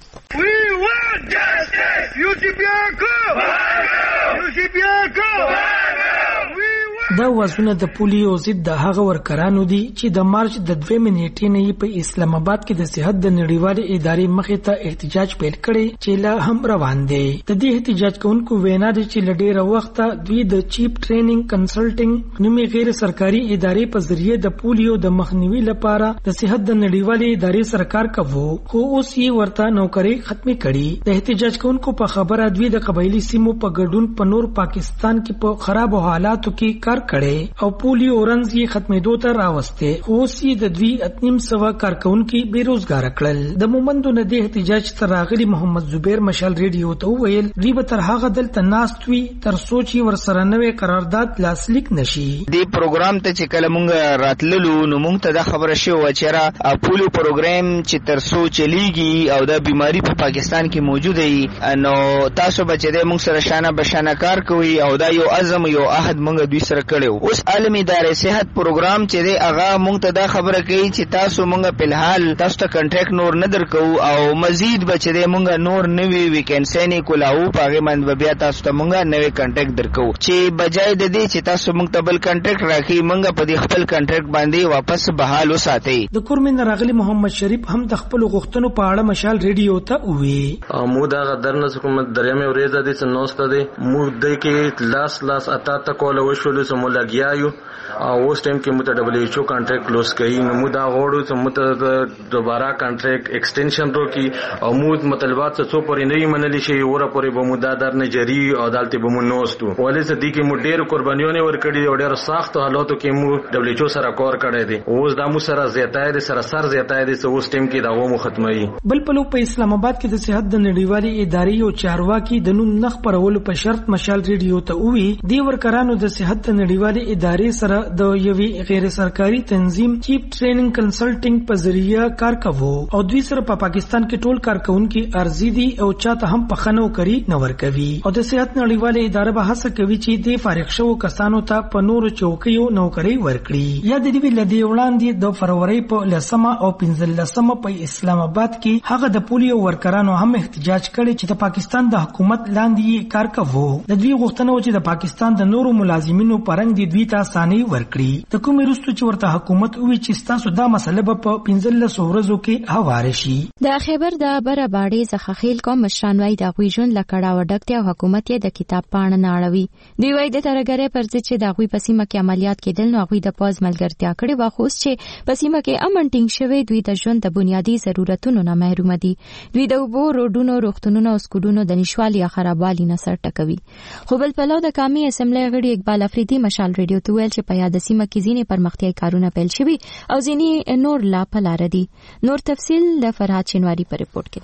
دا وازونه د پولیو ضد د هغه ورکرانو دي چې د مارچ د دویمې نیټې نه په اسلام آباد کې د صحت د نړیوالې ادارې مخې ته احتجاج پیل کړي چې لا هم روان دي. د دې احتجاج کوونکو وینا ده چې له ډېره وخته دوی د چیپ ټریننګ کنسلټینګ نومي غیر سرکاري ادارې په ذریعه د پولیو د مخنیوي لپاره د صحت د نړیوالې ادارې سره کار کوو خو اوس یې ورته نوکري ختمي کړي. د احتجاج کوونکو په خبره دوی د قبایلی سیمو په ګډون په نور پاکستان کې په خراب حالاتو کې کار کړي او پولیو رنز یې ختمېدو ته راوسته. اوس یې د دوی اتنیم سوا کارکونکي بیروزګار کړل. د مومندو نه د احتجاج تر راغلي محمد زبیر مشال ریډیو ته وویل دوی به تر هغه دلته ناست وي تر څو چې ورسره نوې قرارداد لاسلیک نشي. دې پروګرام ته چې کله مونږ راتللو نو مونږ ته دا خبره شوه چې را پولیو پروګرام چې تر څو چلیږي او دا بیماری په پاکستان کې موجوده وي نو تاسو به چې مونږ سره شانه بشانه کار کوي او دا یو عزم یو عهد مونږ دوی سره کړو. اوس عالمي ادارې صحت پروګرام چې دی هغه مونږ ته دا خبره کوي چې تاسو مونږ په الحال تاسو ته کنټریکټ نور نه درکو او مزید به چې دی مونږ نور نوي ویکنسي نه کولاو په هغه باندې بیا تاسو ته مونږ نوي کنټریکټ درکو چې بجای د دې چې تاسو مونږ ته بل کنټریکټ راکړي مونږ په دې خپل کنټریکټ باندې واپس بحال وساتئ. د کورمن راغلي محمد شریف هم د خپل غوښتنو په اړه مشال ریډیو ته وویل مو دا درنه حکومت درېمه ورځ د دې نوسته دی مو د کې لاس لاس اتا تا کول وشول سم لګیاو او اوس ټیم کې مو ته ډبلیو ایچ او کانټریکټ کلوز کړي نو مو دا غوړو چې مو ته دوباره کانټریکټ ایکسټینشن وکړي او مو مطالبات څه پورې نه منلي شي وره پورې به مو دا در نه جری او عدالت به مو نوستو ولې چې دې کې مو ډېر قربانیونه ورکړي او ډېر سخت حالاتو کې مو ډبلیو ایچ او سره کار کړی دی. اوس دا مو سره زیاتای دي سره سر زیاتای دي اوس ټیم کې دا مو ختمي. بل په لو په اسلام آباد کې د صحت د نړیوالې ادارې او چارواکي د نوم نخ پرولو په شرط مشال ریډیو ته وی دی ورکرانو د صحت د نړیوالې ادارې سره د یوې غیر سرکاري تنظیم چیپ ټریننګ کنسلټینګ په ذریعہ کار کوو او دوی سره په پاکستان کې ټول کارکونکي ارزي دي او چاته هم په خنو کوي نه ورکوي او د صحت نړیوالې ادارې به هڅه کوي چې د فارغ شو کسانو ته په نورو چوکیو نوکری ورکړي. یا د دې لدی وړاندې د فروری په لسمه او پنځلسمه په اسلام آباد کې هغه د پولیو ورکرانو هم احتجاج کړي چې د پاکستان د حکومت لاندې کار کوو. د دوی غوښتنه و چې د پاکستان د نورو ملازمینو پرنګ د دوی ته اساني ورکړي. د کومې وروسته چې ورته حکومت وی چې تاسو دا مسله به په پنځلسو ورځو کې هواره شي. د خیبر د بره باړې څخه خیل کوم مشران وای د غوي ژوند لکړه وډکته او حکومت یې د کتاب پاڼه نه اړوي. دی وای د ترګره پر ضد چې د غوي پسیمه کې عملیات کېدل نو غوي د پاز ملګرتیا کړي واخوس چې پسیمه کې امن ټینګ شوی دوی د ژوند د بنیادی ضرورتونو نه محروم دي. دوی د وبو روډونو روغتونونو او سکولونو د نشوالي خرابوالي نه سر ټکوي. خو بل پلو د قومي اسمبلی غړي اقبال افریدي مشال ریډیو ته ویل چې په یاد سیمه کې ځینې پرمختیايي کارونه پیل شوي او ځینې نور لا په لار دي. نور تفصیل د فرهاد شینواری په ریپورت کې دی.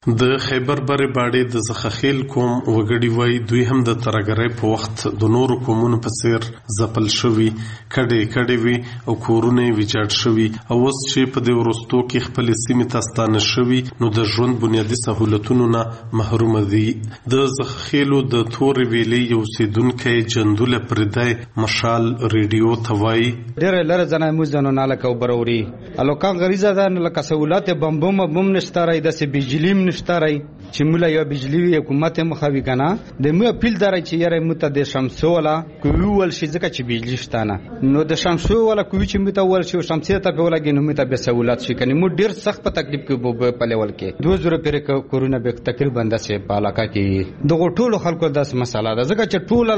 د خیبر بره باډې د زخخیل کوم وګړي وای دوی هم د ترګرۍ په وخت د نورو قومونو په څیر ځپل شوي کډې کډې وي او کورونه ویجاړ شوي او اوس چې په دې ورستو کې خپل سیمې ته ستانه شوي نو د ژوند بنیادي سہولتونو نه محروم دي. د زخخیلو د تور ویلې یو سیدونکو جندول پردای مشال ریډیو توای ډېر لره ځنه موزنه نه لکه وبروري الوکان غریزه ده لکه سہولت بمبم بم نشتاري د سي بجلی نشتاري چې مولا یو بجلی حکومت مخاوي کنه د مو اپیل داري چې یاره مت د شمسو ولا کوي ول شي ځکه چې بجلی شتانه نو د شمسو ولا کوي چې مت ول شي شمسي ته په ولګي نو مت به سہولت شي کني مو ډیر سخت په تکلیف کې په لیول کې دوه زره پر کورونا به تقریبا د سه په علاقه کې د ټولو خلکو داس مسله ده ځکه چې ټول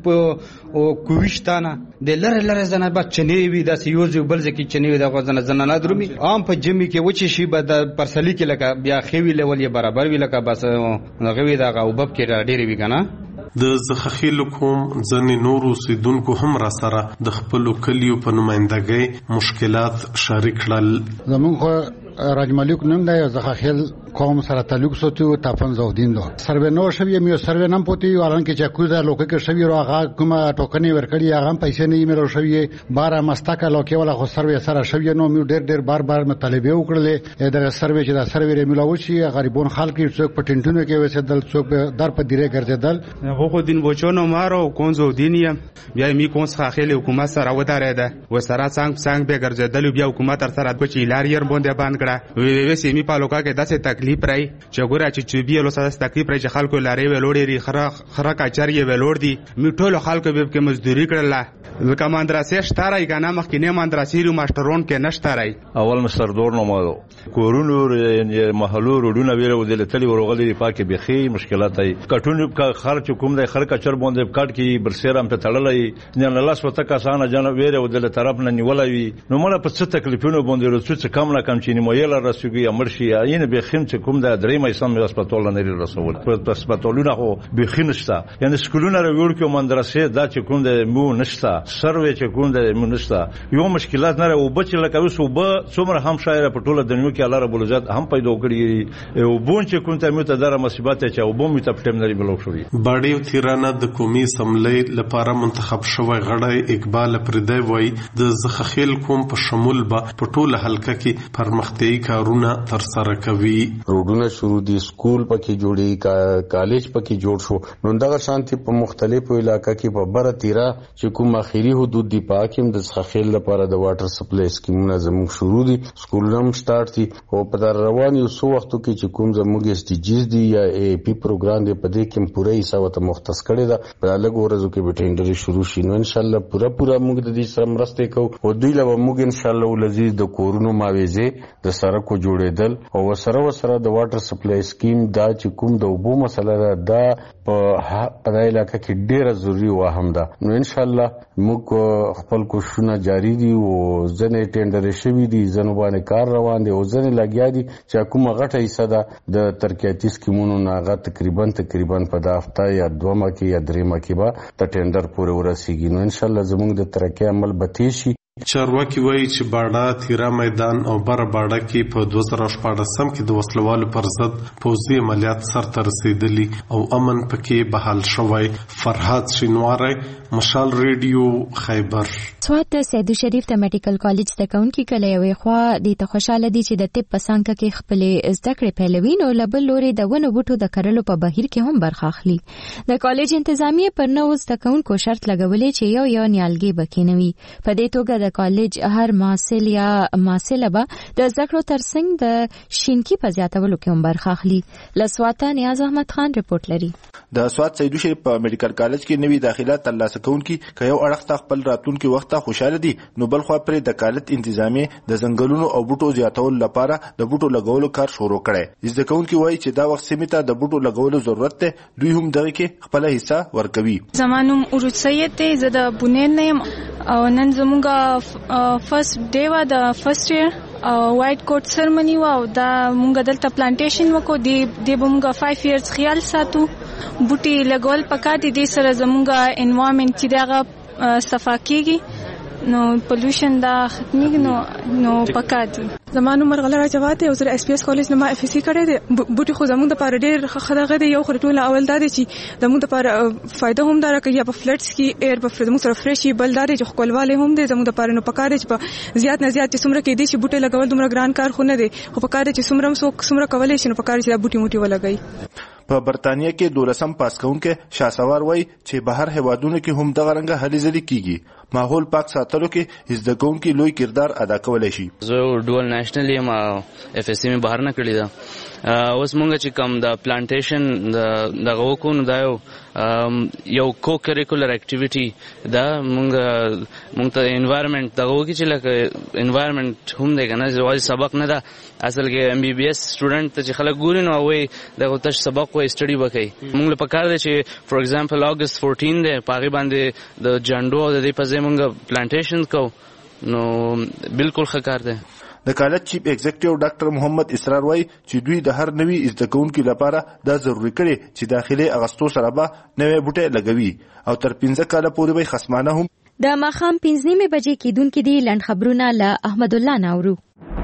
لکه او کوي شتانه د لره لره زنه با چنی وي د یو ځو بل ځکه چنی وي د غزنه زنه نه درومي عام په جمی کې وچی شي به د پرسلی کې لکه بیا خوي لیول یې برابر وی لکه بس غوي دا غوبب کې ډېری وی کنه. د زخخیل کوم ځنې نورو سیدونکو هم را سره د خپل کلیو په نمائندګۍ مشکلات شریک کړل. زمونږ راجملیک نن د زخخیل قوم سره تعلق ساتو تافن زودین دو سروې نو شوی میو سروې نام پوتي وران کې چې کوزه لوکه کې شوی راغه کومه ټوکني ورکړي هغه پیسې نه ایمیل شوی بار مستقه لوکه ولا خو سروې سره شوی نو میو ډېر ډېر بار بار مطالبه وکړلې دا سروې چې دا سروې میلاو شي غریبون خلک څوک په ټینټونو کې وسدل څوک در په دیره ګرځیدل هغه دین بوچونو مارو کونزو دینیا بیا می کونس خاخیل حکومت سره ودارېده و سره څنګه څنګه به ګرځیدل بیا حکومت تر سره کوچی لاریر باندې باندې کړه وی وی سیمه په لوکا کې داسې تکلیف راي چې ګوره چې چې بیا لوسه تکلیف راي چې خلکو لارې ویلوړي خره خره کاچری ویلوړ دي میټول خلکو به کې مزدوري کړله لکه مدرسې شتارای کنه مخکینه مدرسې رو ماسترون کې نشتارای اول مستر دور نو مالو کورونو محلو روډونه ویره ودل تلی ورغلي پاکه بخي مشکلات ای کټونو کا خرچ کوم د خر کچر باندې کټ کی برسیرم ته تړلای نه الله سو تک اسانه جن ویره ودل طرف نه نیولای نو مله په څه تکلیفونو باندې رسوڅ کم نه کم چینی مویل رسوږي امرشي عین بخیم چې کوم د درې مې سم هسپتال نه لري رسول په هسپتالونه خو بخینستا یعنی سکولونه ورو کې مدرسې دا چې کوم د مو نشتا سروې چې کوم د مو نشتا یو مشکلات نه او بچ لکه وسو به څومره هم شاعر په ټوله دنیا کې الله رب العزت هم پیدا کړی او بون چې کوم ته مت دره مصیبت چې او بوم ته پټم نری بلوک شوی باډیو تیرانه د قومي سملې لپاره منتخب شوی غړی اقبال پردی وای د زخخیل کوم په شمول به په ټوله حلقه کې پرمختیايي کارونه تر سره کوي روډونه شروع دي سکول پکې جوړي کالج پکې جوړ شو نو دغه شانتي په مختلفو علاقې کې په بره تیرا چې کوم اخیری حدود دی پاکم د زخخیل لپاره د واټر سپلای سکیمونه زموږ شروع دي سکولونه هم سٹارټ دي او په در روان یو سو وختو کې چې کوم زموږ اس ډي جیز دي یا ای پی پروګرام دی په دې کې پوره حساب ته مختص کړی دا په الګ ورځو کې به ټینډر شروع شي نو ان شاء الله پوره پوره موږ د دې سره مرسته کوو او دوی له موږ ان شاء الله ولذي د کورونو ماويزه د سرکو جوړېدل او سره وسره د واټر سپلای سکیم دا چې کوم د اوبو مسله ده دا په په علاقې کې ډیره ضروری و هم ده نو ان شاء الله موږ خپل کوششونه جاری دي او ځنې ټینډر شوي دي ځنه باندې کار روان دي او ځنه لګیا دي چې کومه غټه حصہ ده د ترقیاتي سکیمونو نه غا تقریبا تقریبا په د هفته یا دوه مکه یا درې مکه به د ټینډر پورې ورسیږي نو ان شاء الله زموږ د ترقی عمل به شي. چارواکي وایي چې باډا تیرا میدان او بر باډا کې په دوه زره شپاړسم کې د وسلوالو پر ضد پوځي عملیات سرته رسیدلي او امن پکې بحال شوی. فرحات شینواری مشال ریډیو خیبر. سوات د سید شریف د میډیکل کالج د کونکي کله یوې خوا د ته خوشاله دي چې د طب په څنګه کې خپل زده کړې پیلوي نو لبل لوري د ونو بوټو د کرلو په بهیر کې هم برخه اخلي. د کالج انتظامیه پر نو زده کونکو شرط لګولې چې یو یو نیالګي بکینوي. په دې توګه د کالج هر محصل یا محصله به د زده کړو ترڅنګ د شینکی په زیاتولو کې هم برخه اخلي. لسواته نیاز احمد خان رپورټ لري. د سوات سید شریف په میډیکل کالج کې نوي داخله ترلاسه کوونکي که یو اړخ خپل راتلونکي وخت خوشاله دي نو بل خو پر د کالج انتظامیه د ځنګلونو او بوټو زیاتولو لپاره د بوټو لګولو کار شروع کړي. زده کوونکي وایي چې دا وخت سیمه ته د بوټو لګولو ضرورت ده دوی هم دغه کې خپل حصہ ورکوي. زمانوم اورج سید ته زده بونین نیم او نن زموږه فرست ډے وا د فرست ایئر وایټ کوټ سرمنی وا او دا مونږ دلته پلانټیشن وکړو دی د مونږه پنځه ایئرز خیال ساتو بوټي لګول پکا دي د سره زموږه انوایرنمنت چې دغه صفا کیږي نو پولوشن دا ختمي نو نو پکات زمانو مرغله راځواته او زه اس پی اس کالج نه ما اف سی کړی دی بوټي خو زموږ د پاره ډېر خدغه دی یو خرټول اول دا دی چې زموږ د پاره فائدہ هم دار کوي په فلټس کې ایر په زموږ سره فرشي بلدار چې خپلواله هم دی زموږ د پاره نو پکاره چې په زیات نه زیات چې څومره کې دي چې بوټي لګول دومره ګران کار خو نه دی خو پکاره چې څومره سو څومره کولای شي نو پکاره چې بوټي موټي ولګي په برتانیې کې دولسم پاس کوونکې شاسوار وای چې بهر هوادونو کې هم دغه رنګه هلي ځلي کیږي ماحول پاک ساتلو کې زده کوونکي لوی کردار ادا کولای شي. زه ډول نېشنل یم اف اس سی می بهر نه کړی دا اوس مونږ چې کوم د پلانټیشن د دغه وکونو دا یو یو کو کریکولر اکټیویټي دا مونږ مونږ ته انوایرنمنت دغه وکی چې لکه انوایرنمنت هم دی کنه چې سبق نه دا اصل کې ام بي بي اس سټوډنټ چې خلک ګوري نو وای دغه تاسو سبق وای سټډي وکړي مونږ له پکار دی چې فور ایگزامپل اگست فورټین دی پاغي باندې د جانډو او د دې په ځای مونږ پلانټیشن کو نو بالکل ښه دی. د کالج چیف ایگزیکټیو ډاکټر محمد اسرار وای چې دوی د هر نوي زده کوونکو لپاره دا ضروري کړي چې داخلي اغستو سره به نوې بوټي لګوي او تر پنځه کاله پورې به خصمانه هم د ماخام پنځه نیمه بجې کېدونکې دي لنډ خبرونه له احمد الله ناورو.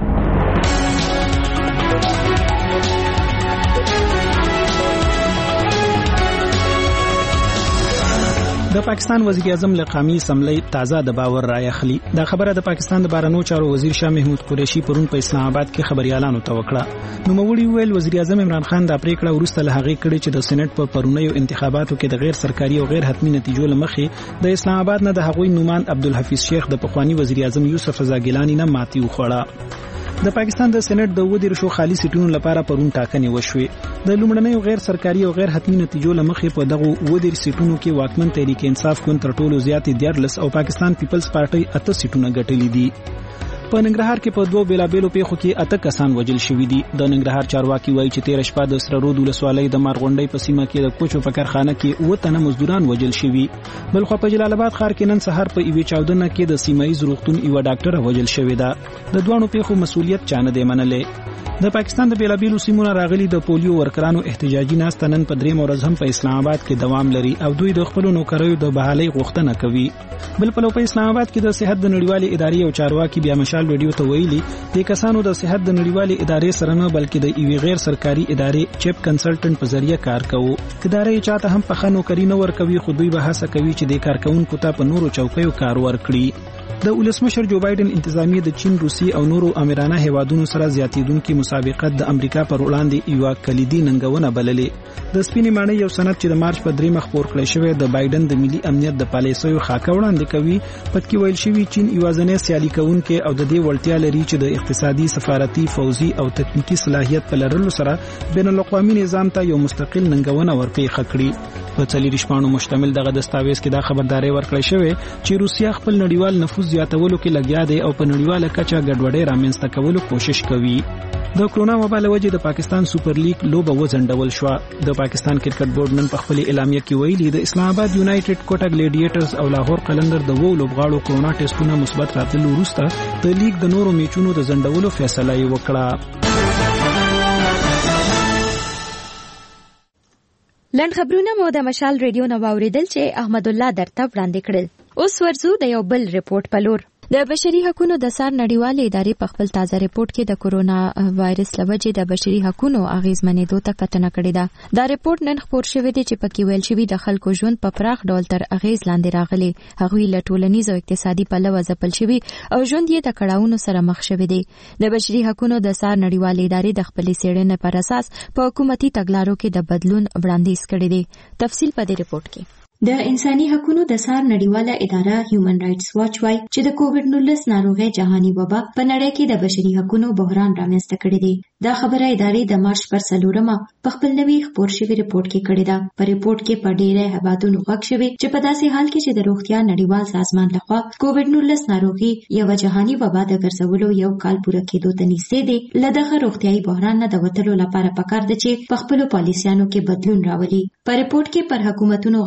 د پاکستان وزیر اعظم لقامی سملې تازه د باور رای اخلي. دا خبره د پاکستان د بهرنیو چارو وزیر شاه محمود قریشي پرون په اسلام آباد کې خبريالانو ته وکړه. نو موړي ویل وزیر اعظم عمران خان دا پریکړه ورسته له هغه کړي چې د سېنات په پرونیو انتخاباتو کې د غیر سرکاري او غیر حتمی نتیجو لمخې د اسلام آباد نه د هغوی نومان عبدالحفیظ شیخ د پخوانی وزیر اعظم یوسف رضا ګیلانی نه ماتي وخوړه. د پاکستان د سېنات د ودیر شو خالي سیټونو لپاره پرون ټاکنې وشوې. د لومړنیو غیر سرکاري او غیر حتمی نتیجو لمخې په دغه ودیر سیټونو کې واکمن تحریک انصاف ګوند تر ټولو زیاتې دیارلس او پاکستان پیپلز پارټي اته سیټونه ګټلې دي. په ننګرهار کې په دوه بیلابېلو پیښو کې اته کسان وژل شوي دي. د ننګرهار چارواکي وایي چې تیر شپه د سره رود ولسوالۍ د مارغونډۍ په سیمه کې د کوچو په کارخانه کې اووه تنه مزدوران وژل شوي. بلخو په جلال آباد ښار کې نن سهار په یوې چاودنه کې د سیمه ییز روغتون یوه ډاکټره وژل شوې ده. د دوه پیښو مسؤلیت چا نه دی منلی. د پاکستان د بیلابېلو سیمونو راغلي د پولیو ورکرانو احتجاجي ناسته نن په درېیم ورځ هم په اسلام آباد کې دوام لري او دوی د خپلو نوکریو د بحالۍ غوښتنه کوي. بل پلو په اسلام آباد کې د صحت د نړیوالې ادارې او چارواکي بیا مشال ویډیو ته ویلي د کسانو د صحت د نړیوالې ادارې سره نه بلکې د یوې غیر سرکاري ادارې چیپ کنسلټنټ په ذریعہ کار کوي. ادارې چاته هم په ښه نوکري نه ورکوي خو دوی به هڅه کوي چې د کارکونکو ته په نورو چوکیو کار ورکړي. د ولسمشر جو بایدن انتظامیه د چین، روسي او نورو امرانه هیوادونو سره زیاتیدونکو مسابقت د امریکا پر وړاندې یو کلیدي ننګونه بللې. د سپینې ماڼۍ یو سند چې د مارچ په درې مخ خپور کړی شوی د بایدن د ملي امنیت د پالیسیو خاکه وړاندې کوي. پدې ویل شوی چین یوازینی سیالي کوونکی او د دې وړتیا لري چې د اقتصادي، سفارتي، فوزي او تکنیکی صلاحیت په لرلو سره بین الاقوامي نظام ته یو مستقل ننګونه ورپېښ کړي. په څلور شپانو مشتمل دغه دستاویز کې دا خبرداري ورکړی شوی چې روسیا خپل نړیوال نفوذ زیاتولو کې لګیا دی او په نړیواله کچه ګډوډي رامنځته کولو کوشش کوي. د کرونا وبا له وجې د پاکستان سوپر لیګ لوبه وځنډول شو. د پاکستان کرکټ بورډ نن په خپل اعلامیه کې ویلي د اسلام آباد یونایټډ، کوټا ګلیډیټرز او لاهور قلندر د وو لوبغاړو کرونا ټیسټونه مثبت راتلو وروسته د لیګ د نورو میچونو د ځنډولو فیصله یې وکړه. لنډ خبرونه مو د مشال ریډیو نو واوریدل چې احمد الله درته وړاندې کړل. اوس ورزو د یو بل ریپورت په لور. د بشري حقوقو د سار نړیوالې ادارې په خپل تازه ریپورت کې د کورونا وایرس لوجې د بشري حقوقو اغیزمنېدو ته کتنه کړې ده. دا ریپورت نن خپور شوی دی چې پکې ویل شوی د خلکو ژوند په پراخ ډول تر اغیز لاندې راغلي. هغوی له ټولنیز او اقتصادي پلوه ځپل شوي او ژوند یې د کړاوونو سره مخ شوی دی. د بشري حقوقو د سار نړیوالې ادارې د خپلې څېړنې پر اساس په حکومتي تګلارو کې د بدلون وړاندیز کړی دی. تفصیل په دې ریپورت کې. د انساني حقوقو د سار نړیواله اداره هیومن رائټس واچ وايي چې د کووډ نولس ناروغي جهاني وبا په نړۍ کې د بشري حقوقو بحران رامنځته کړی دی. دا خبره ادارې د مارچ پر څلورمه په خپل نوي خپور شوی ریپورت کې کړې ده. په ریپورت کې په ډېرې هیوادونو غږ شوی چې په داسې حال کې چې د روغتیا نړیوال سازمان لخوا کووډ نولس ناروغي یو جهاني وبا د ګرځولو یو کال پوره کېدو ته نږدې دی. له دغه روغتیايي بحران نه د وتلو لپاره پکار ده چې په خپلو پالیسیانو کې بدلون راولي. په ریپورت کې پر حکومتونو غږ شوی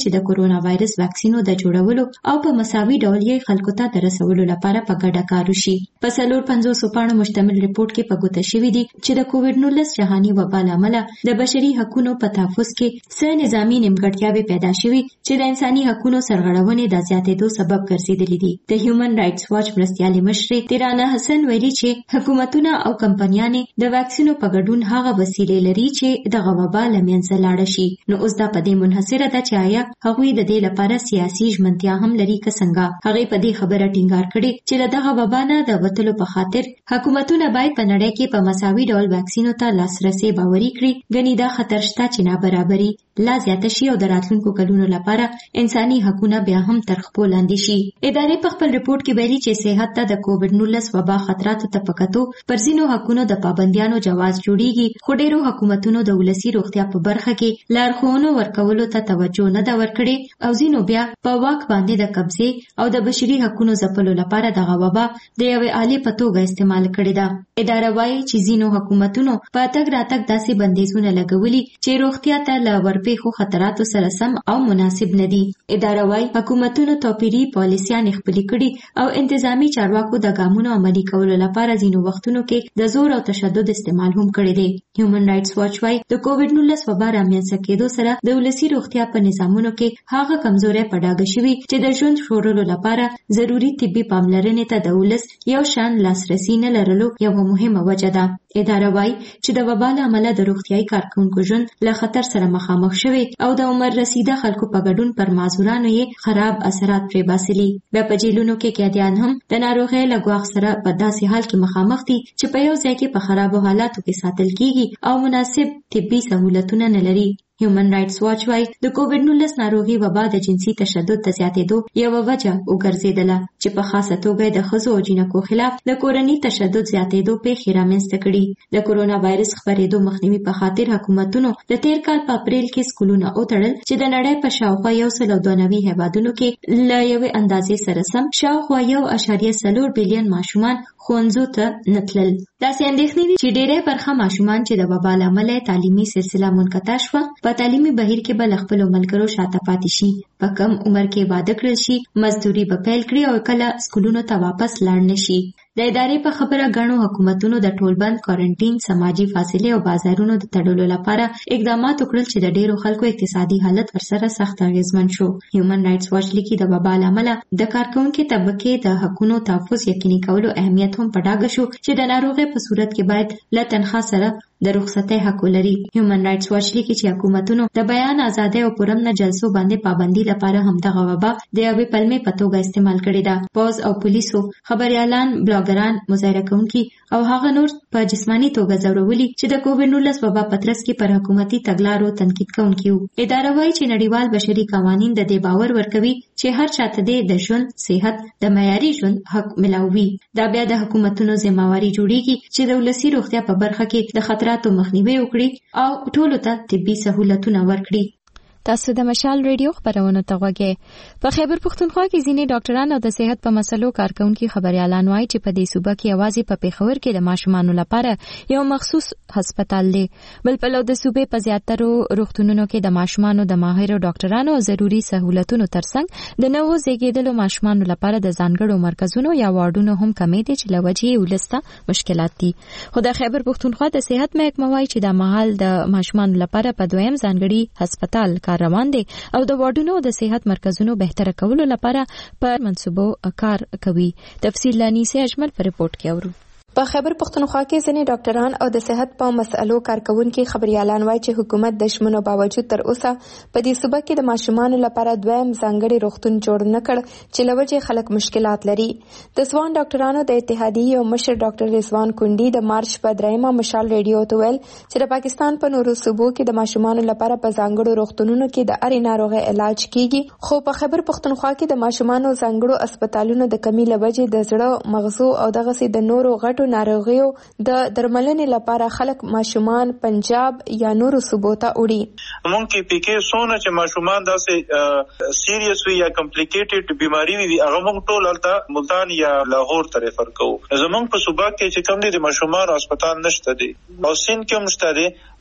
چې د کورونا وایرس واکسینو د جوړولو او په مساوي ډول یې خلکو ته د رسولو لپاره په ګډه کار وشي. په څلور پنځوس پاڼو مشتمل ریپورت کې په ګوته شوي دي چې د کووډ نولس جهاني وبا له امله د بشري حقوقو په تحفظ کې څه نظامي نیمګړتیاوې پیدا شوي چې د انساني حقوقو سرغړونې د زیاتېدو سبب ګرځېدلې دي. د هیومن رائټس واچ مرستیالې مشرې تیرانه حسن ویلي چې حکومتونه او کمپنیانې د واکسینو په ګډون هغه وسیلې لري چې دغه وبا له منځه لاړه شي. نو اوس دا په دې منحصره ده چې آیا هغوی د دې لپاره سیاسي ژمنتیا هم لري که څنګه. هغې په دې خبره ټینګار کړی چې له دغه وبا نه د وتلو په خاطر حکومتونه باید په نړۍ کې په مساوي ډول واکسینو ته لاسرسي باوري کړي. ګنې دا خطر شته چې نابرابري لا زیاته شي او د راتلونکو کلونو لپاره انساني حقونه بیا هم تر خپو لاندې شي. ادارې په خپل ریپورت کې ویلي چې صحت ته د کووډ نولس وبا خطراتو ته په کتو پر ځینو حقونو د پابندیانو جواز جوړیږي، خو ډېرو حکومتونو د ولسي روغتیا په برخه کې لارښوونو ورکولو ته توجه نه ده ورکړې او ځینو بیا په واک باندې د قبضې او د بشري حقونو ځپلو لپاره دغه وبا د یوې آلې په توګه استعمال کړې ده. اداره وایي چې ځینو حکومتونو په تګ راتګ داسې بندیزونه لګولي چې روغتیا ته له ورپېښو خطراتو سره سم او مناسب نه دي. اداره وایي حکومتونو توپیري پالیسیانې خپلې کړي او انتظامی چارواکو د ګامونو عملي کولو لپاره ځینو وختونو کې د زور او تشدد استعمال هم کړی دی. هیومن رائټس واچ وایي د کووډ نولس وبا رامنځته کېدو سره د ولسي روغتیا په نظامونو کې هغه کمزورۍ په ډاګه شوي چې د ژوند ژغورلو لپاره ضروري طبي پاملرنې ته د ولس یو شان لاسرسي نه لرلو یوه مهمه وجه ده. اداره وایي چې د وبا له امله د روغتیايي کارکوونکو ژوند له خطر سره مخامخ شوی او د عمر رسیده خلکو په ګډون پر معذورانو یې خراب اثرات پرې باسلي. بیا په جیلونو کې قیدیان هم د ناروغۍ له ګواښ سره په داسې حال کې مخامخ دي چې په یو ځای کې په خرابو حالاتو کې ساتل کیږي او مناسب طبي سهولتونه نه لري. هیومن رائټس واچ وایي د کووډ نولس ناروغي وبا د جنسي تشدد د زیاتېدو یوه وجه وګرځېدله چې په خاصه توګه د ښځو او جینکو خلاف د کورني تشدد زیاتېدو پیښې رامنځته کړي. د کورونا وایرس خپرېدو مخنیوي په خاطر حکومتونو د تیر کال په اپریل کې سکولونه وتړل چې د نړۍ په شاوخوا یو سل او دوه نوي هیوادونو کې له یوې اندازې سره سم شاوخوا یو اعشاریه څلور بیلیون ماشومان ښوونځو ته نه تلل. داسې اندېښنې دي چې ډېری برخه ماشومان چې د وبا له امله تعلیمي سلسله منقطع شوه په تعلیمي بهیر کې به له خپلو ملګرو شاته پاتې شي، په کم عمر کې واده کړل شي، مزدوري به پیل کړي او کله سکولونو ته واپس لاړ نه شي. د ادارې په خبره ګڼو حکومتونو د ټولبند، کوارنټین، سماجي فاصلې او بازارونو د تړلو لپاره اقدامات وکړل چې د ډېرو خلکو اقتصادي حالت ورسره سخت اغېزمن شو. هیومن رائټس واچ لیکي د وبا له امله د کارکوونکي طبقې د حقونو تحفظ یقیني کولو اهمیت هم په ډاګه شو چې د ناروغۍ په صورت کې باید له تنخوا سره د رخصتۍ حق ولري. هیومن رائټس واچ لیکي چې حکومتونو د بیان ازادۍ او پرامن جلسو باندې پابندي لپاره همدغه وبا د یوې پلمې په توګه استعمال کړې ده. پوز او پولیسو، خبريالان، بلاګران، مظاهره کوونکي او هغه نور په جسماني توګه ځورولي چې د کووډ نولس وبا په ترڅ کې پر حکومتي تګلارو تنقید کوونکي وو. اداره وایي چې نړیوال بشري قوانین د دې باور ورکوي چې هر چاته د ژوند، صحت، د معیاري ژوند حق ملاوي. دا بیا د حکومتونو ذمہواري جوړیږي چې د ولسي روغتیا په برخه کې د خطراتو مخنیوي وکړي او ټولو ته طبي سهولتونه ورکړي. تاسو د مشال ریډیو خبرونه ته غوږی. په خیبر پښتونخوا کې ځینې ډاکټران او د صحت په مسلو کارکونکي خبريالان وایي چې په دې صوبه کې یوازې په پیښور کې د ماشومانو لپاره یو مخصوص هسپتال دی. بل په لو د صوبې په زیاترو روغتونونو کې د ماشومانو د ماهرو ډاکټرانو او ضروري سهولتونو ترڅنګ د نوو زیږیدلو ماشومانو لپاره د ځانګړو مرکزونو یا وارډونو هم کمې دي چې لوجې ولسته مشکلات دي. خو د خیبر پښتونخوا د صحت محکمه وایي چې د مهال د ماشومانو لپاره په دویم ځانګړي هسپتال روان دي او د واډونو د صحت مرکزونو بهتره کولو لپاره پر منصوبو کار کوي. تفصیل لانی سي اجمل پر رپورت کې اورو. په خیبر پښتونخوا کې ځینې ډاکټران او د صحت په مسألو کارکونکي خبريالان وایي چې حکومت د شمنو باوجود تر اوسه په دې صوبه کې د ماشومانو لپاره دویم ځانګړي روغتون جوړ نه کړ چې لوجې خلک مشکلات لري. د سوان ډاکټرانو د اتحادیې او مشر ډاکټر رضوان کونډي د مارچ په دریمه مشال ریډیو ته ویل چې د پاکستان په نورو صوبو کې د ماشومانو لپاره په ځانګړو روغتونونو کې د اړې ناروغۍ علاج کیږي، خو په خیبر پښتونخوا کې د ماشومانو ځانګړو اسپیټالونو د کمی لوجې د زړه، مغزو او دغسې د نورو غټو ناروغیو د درملنې لپاره خلک ماشومان پنجاب یا نورو صوبو ته وړي. مونږ کې پکې سونه چې ماشومان داسې سیریس وي یا کمپلیکیټډ بیماری وي هغه مونږ ټول هلته ملتان یا لاهور ته ریفر کوو. زمونږ په صوبه کې چې کوم دي د ماشومان هسپتال نشته دی او سین کې هم شته دی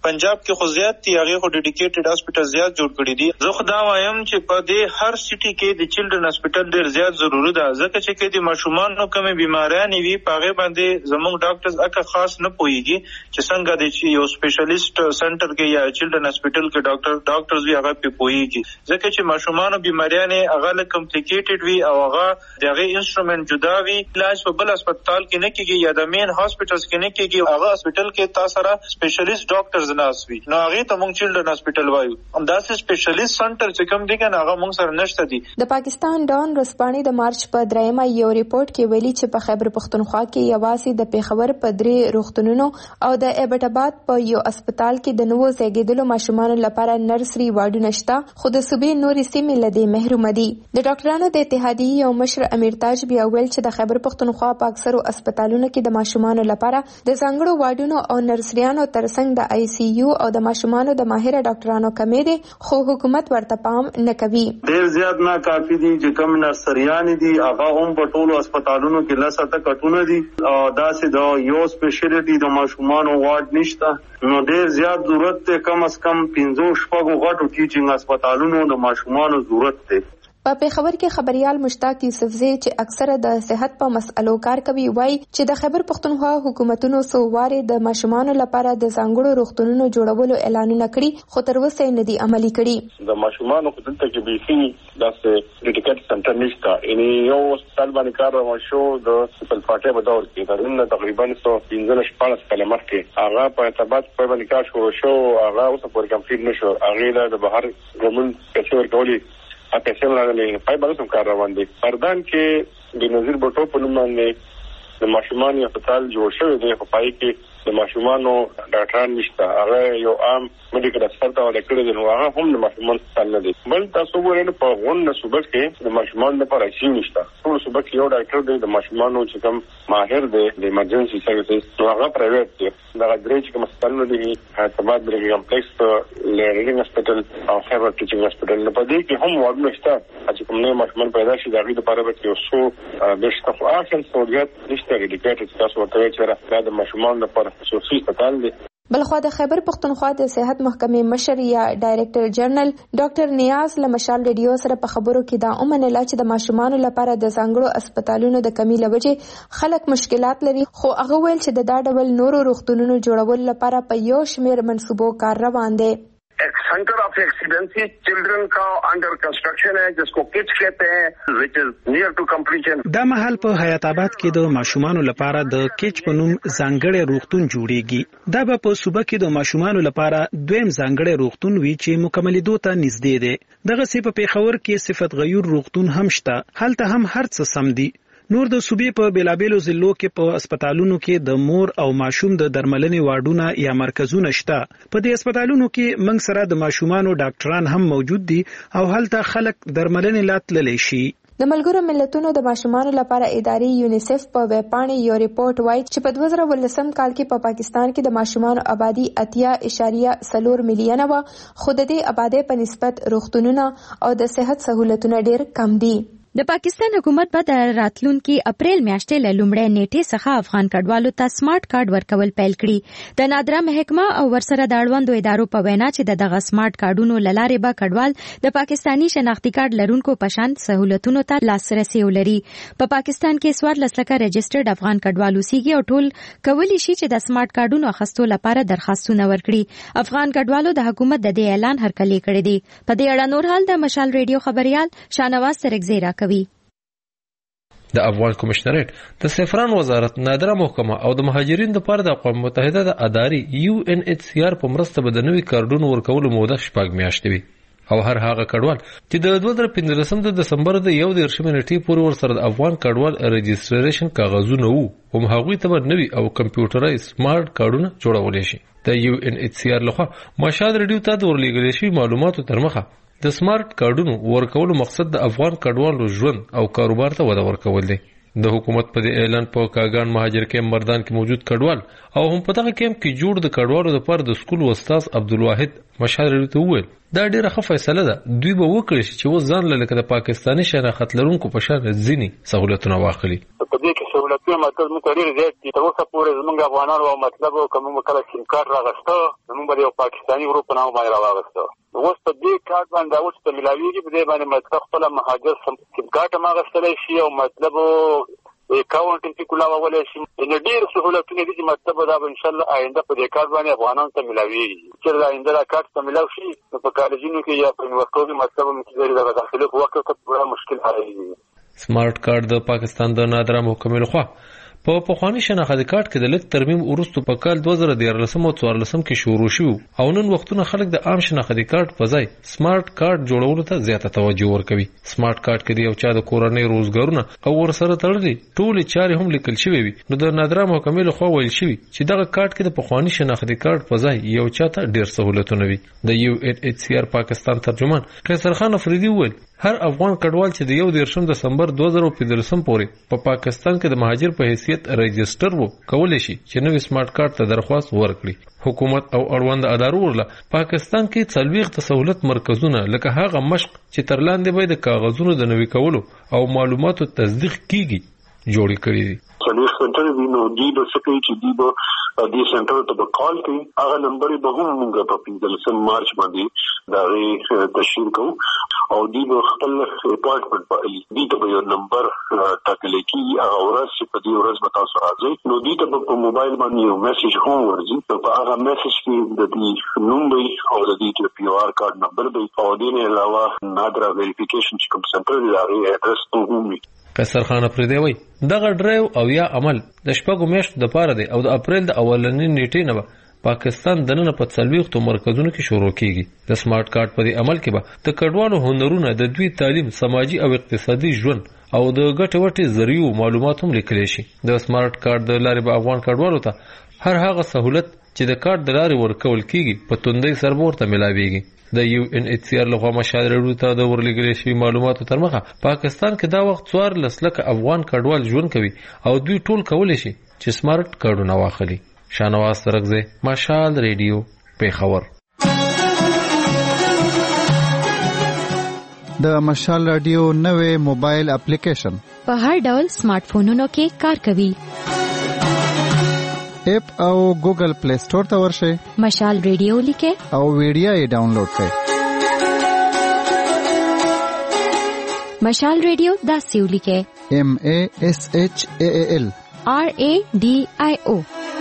پنجاب کې خو زیات دي، هغه خو ډیډیکیټډ هاسپټل زیات جوړ کړي دي. زه خو دا وایم چې په دې هر سټي کې د چلډرن هاسپټل ډیر زیات ضروري ده، ځکه چې کې د ماشومانو کومې بیماریانې وي په هغه باندې زموږ ډاکټرز اکه خاص نه پوهیږي چې څنګه د یو سپیشلیست سنټر کې یا چلډرن هاسپټل کې ډاکټر ډاکټرز وی هغه په پوهیږي، ځکه چې ماشومانو بیماریانې هغه له کمپلیکیټډ وي او هغه دغه انسټرومنټ جدا وي، علاج په بل هسپتال کې نه کیږي یا د مین هاسپټلز کې نه کیږي، هغه هاسپټل کې تاسو سره سپیشلیست ډاکټرز نه اسوي، نو هغه ته موږ چلډرن هاسپټل وایو. همداسې سپیشلیست سنټر چې کوم دی کنه هغه موږ سره نشته دي. د پاکستان ډان رسپانې د مارچ په درېمه یو ریپورت کې ویلي چې په خیبر پښتونخوا کې یوازې د پیښور په درې روغتونونو او د ایبټ آباد په یو هسپتال کې د نوو زیږیدلو ماشومانو لپاره نرسري وارډونه شته، خو د صوبې نورې سیمې له دې محروم دي. د ډاکټرانو د اتحادیې یو مشر امیر تاج بیا ویل چې د خیبر پښتونخوا په اکثرو هسپتالونو کې د ماشومانو لپاره د ځانګړو وارډونو او نرسریانو ترڅنګ د آی سی یو او د ماشومانو د ماهر ډاکټرانو کمې دي، خو حکومت ورته پام نه کوي. ډیر زیات نه کافي دي چې کوم نرسریان دي هغه هم په ټولو هسپتالونو کې لسته کټونه دي، داسې د یو سپیشلیټي د ماشومانو وارډ نشته، نو ډیر زیات ضرورت ته کم از کم پنځه شپږ غټو ټیچینګ هسپتالونو د ماشومانو ضرورت دی. په پیښور کې خبريال مشتاق یوسفزی چې اکثره د صحت په مسئلو کار کوي وایي چې د خیبر پښتونخوا حکومتونو سو واره د ماشومانو لپاره د ځانګړو روغتونونو جوړولو اعلانونه کړي، خو تر اوسه نه دي عملي کړي. د ماشومانو په دلته کې به سي داسې ډیډیکیټ سنټر نشته، ان یو هسپتال باندې کار روان شو د سپل فاټه په دور کې ترنه تقریبا څو پنځه شپږ کاله مخکې هغه په ارتباط په باندې کار شروع شو، هغه اوس پورې کمپلیټ نشو، هغه د بهر ګومن کثیر ټولي اته څل راغلي پای باندې کوم کار روان دي. پردان کې د نظیر بټو په نوم باندې د ماشومان هسپتال جوړ شوی دی، په پای کې د ماشومانو ډاکټران نشته، هغه یو عام میډیکل افسر ته ورکړي دي، نو هغه هم د ماشومان هسپتال نه دی. بل تاسو ګورئ په غون صوبه کې د ماشومان لپاره شي نشته، ټول صوبه کې یو ډاکټر دی د ماشومانو چې کوم ماهر دی د ایمرجنسي سرویسز، نو هغه پرایویټ دی. دا درې چې کوم هسپتالونه دي حیدرآباد بریګ کمپلیکس، لرنګ هسپتال او خیبر ټیچینګ هسپتال، نو په دې کې هم وارډونه شته چې کوم نه ماشومان پیدا شي د هغې لپاره به یو څو بشته خو اخر سہولیت نشته ډیډیکیټډ تاسو ورته چې را د ماشومان لپاره خصوصي هسپتال دی. بلخوا د خیبر پښتونخوا د صحت محکمې مشر یا ډایریکټر جنرال ډاکټر نیاز له مشال ریډیو سره په خبرو کې دا ومنله چې د ماشومانو لپاره د ځانګړو هسپتالونو د کمی لوجې خلک مشکلات لري، خو هغه ویل چې د دا ډول نورو روغتونونو جوړولو لپاره په یو شمېر منصوبو کار روان دی. एक सेंटर ऑफ एक्सीडेंसी चिल्ड्रन का अंडर कंस्ट्रक्शन है जिसको किड्स कहते हैं which is near to completion. دا محل په حیات آباد کې د ماشومانو لپاره د کیچ په نوم ځانګړی روغتون جوړیږي. دا به په صوبه کې د ماشومانو لپاره دویم ځانګړی روغتون وي چې مکملېدو ته نږدې دی. دغه سی په پیښور کې صفت غیور روغتون هم شته، هلته هم هر څه سم دي. نور د صوبې په بیلابیلو ضلعو کې په هسپتالونو کې د مور او ماشوم د درملنې واډونه یا مرکزونه شته. په دې هسپتالونو کې موږ سره د ماشومانو ډاکټران هم موجود دي او هلته خلک درملنې لا تللی شي. د ملګرو ملتونو د ماشومانو لپاره ادارې یونیسف په ویبپاڼې یو ریپورت وایي چې په دوه زره ولسم کال کې په پاکستان کې د ماشومانو آبادی اتیا اشاریه څلور میلیونه وه، خو د دې آبادی په نسبت روغتونونه او د صحت سہولتونه ډیر کم دي. د پاکستان حکومت به د راتلونکي اپریل میاشتې له لومړۍ نیټې څخه افغان کډوالو ته سمارټ کارت ورکول پیل کړي. د نادره محکمه او ورسره د اړوندو ادارو په وینا چې د دغه سمارټ کارډونو له لارې به کډوال د پاکستاني شناختي کارت لرونکو په شان سہولتونو ته لاسرسی ولري. په پاکستان کې څوارلس لکه رجسټرډ افغان کډوال اوسېږي او ټول کولی شي چې د سمارټ کارډونو اخیستو لپاره درخواستونه ورکړي. افغان کډوالو د حکومت د دې اعلان هرکلی کړی دی. په دې اړه نور حال د مشال ریډیو خبريال شانواز ترکزی راکوي. د افغان کمشنریټ د سفران وزارت نادره محکمه او د مهاجرینو لپاره د اقوام متحده د ادارې یو ان ایچ سی آر په مرسته به د نوي کارډونو ورکولو موده شپږ میاشتې وي او هر هغه کډوال چې د دوه زره پنځلسم د دسمبر د یو دېرشمې نیټې پورې ورسره د افغان کډوال رجسټریشن کاغذونه وو، هم هغوی ته به نوي او کمپیوټرایز سمارټ کارډونه جوړولی شي. د یو ان ایچ سی آر لخوا مشهد ریډیو ته د ورلېږلې شوي معلوماتو تر مخه د سمارټ کارډونو ورکولو مقصد د افغان کډوالو ژوند او کاروبار ته وده ورکول دی. د حکومت په دې اعلان په کاغان مهاجر کیمپ مردان کې موجود کډوال او هم په دغه کیمپ کې جوړ د کډوالو لپاره د سکول استاد عبدالواحد مشهد ته وویل دا ډیره ښه فیصله ده. دوی به وکړي چې اوس ځان لکه د پاکستاني شناخت لرونکو په شان ځینی سہولتونه واخلي. په دې کې سہولتونه مطلب موږ ډیر زیات دي. تر اوسه پورې زموږ افغانانو او مطلب کوم کله سیم کارت راغسته زموږ به یو پاکستاني ګروپ په نامه باندې راغسته. اوس په دې کارت باندې اوس په ملاویږي په دې باندې مطلب خپل مهاجر سیم کارت ما غسته شي او مطلب اکاونټ یې کولا ولې شي. د ډیر سہولتونه دي چې مطلب دا ان شاء الله آینده په دې کارت باندې افغانانو ته ملاویږي. چې آینده دا کارت ته ملاوي شي په کالجونو کې یا په یونیورسيټو کې مطلب موږ د داخله په وخت کې ډېر مشکل حلوي. سمارټ کارت د پاکستان د نادره محکمې لخوا په پخواني شناخت کارت کې د لږ ترمیم وروسته په کال دوه زره دیارلسم او څوارلسم کې شروع شو او نن وختونه خلک د عام شناخت کارت په ځای سمارټ کارت جوړولو ته زیاته توجه ورکوي. سمارټ کارت کې د یو چا د کورنۍ روزګارونه او ورسره تړلي ټولې چارې هم لیکل شوی وي. نو د نادره محکمې لخوا ویل شوی چې دغه کارت کې د پخواني شناخت کارت په ځای یو چا ته ډیر سہولتونه وي. د یو ان ایچ سی آر پاکستان ترجمان قیصر خان افریدي وویل هر افغان کډوال چې د یو دیرشم دسمبر دوه زره پنځلسم پورې په پا پاکستان کې د مهاجر په حیثیت رجسټر وو کولای شي چې نوې سمارټ کارت ته درخواست ورکړي. حکومت او اړوند ادارو ورله پاکستان کې څلوېښت سہولت مرکزونه لکه هغه مشق چې تر لاندې به د کاغذونو د نوي کولو او معلوماتو تصدیق کیږي جوړې کړې دي. څلوېښت سنټر دي نو دوی به څه کوي چې دوی به دې سنټر ته به کال کوي. هغه نمبر به هم موږ په پنځلسم مارچ باندې د هغې تشهیر کوو او دوی به خپل اپارټمنټ په دوی ته به یو نمبر ټاکلی کېږي. هغه ورځ چې په دې ورځ به تاسو راځئ نو دوی ته به په موبایل باندې یو میسج هم ورځي. په هغه میسج کې د دې نوم به او د دې پی او آر کارډ نمبر به او دې نه علاوه نادره ویریفیکیشن چې کوم سنټر دی د هغې ایډرس هم وي. قیصر خان افریدی وایي دغه ډرایو او یا عمل د شپږو میاشتو دپاره دی او د اپریل د اولنۍ نیټې نه به پاکستان دننه په څلوېښتو مرکزونو کې شروع کیږي. د سمارټ کارت په دې عمل کې به د کډوالو هنرونه د دوی تعلیم سماجي او اقتصادي ژوند او د ګټې وټې ذریعو معلومات هم لیکلی شي. د سمارټ کارت د لارې به افغان کډوالو ته هر هغه سہولت چې د کارت د لارې ورکول کیږي په توندۍ سره به ورته ملاویږي. د یو ان ایچ سی آر لخوا مشال راډیو ته د ورلګلې شوي معلوماتو تر مخه پاکستان کې دا وخت څوارلس لکه افغان کډوال ژوند کوي او دوی ټول کولی شي چې سمارټ کارډونه واخلي. شاهنواز ترکزی، مشال ریډیو، پیښور. د مشال رادیو نوې موبایل اپلیکیشن په هر ډول سمارټ فونونو کې کار کوي. اپ او ګوګل پلی سٹور ته ورشئ، مشال ریډیو لیکئ او ویډیو یې ډاونلوډ کړئ. مشال ریډیو داسې ولیکئ ایم ا ایس ایچ ا ال آر ا ډي آی او.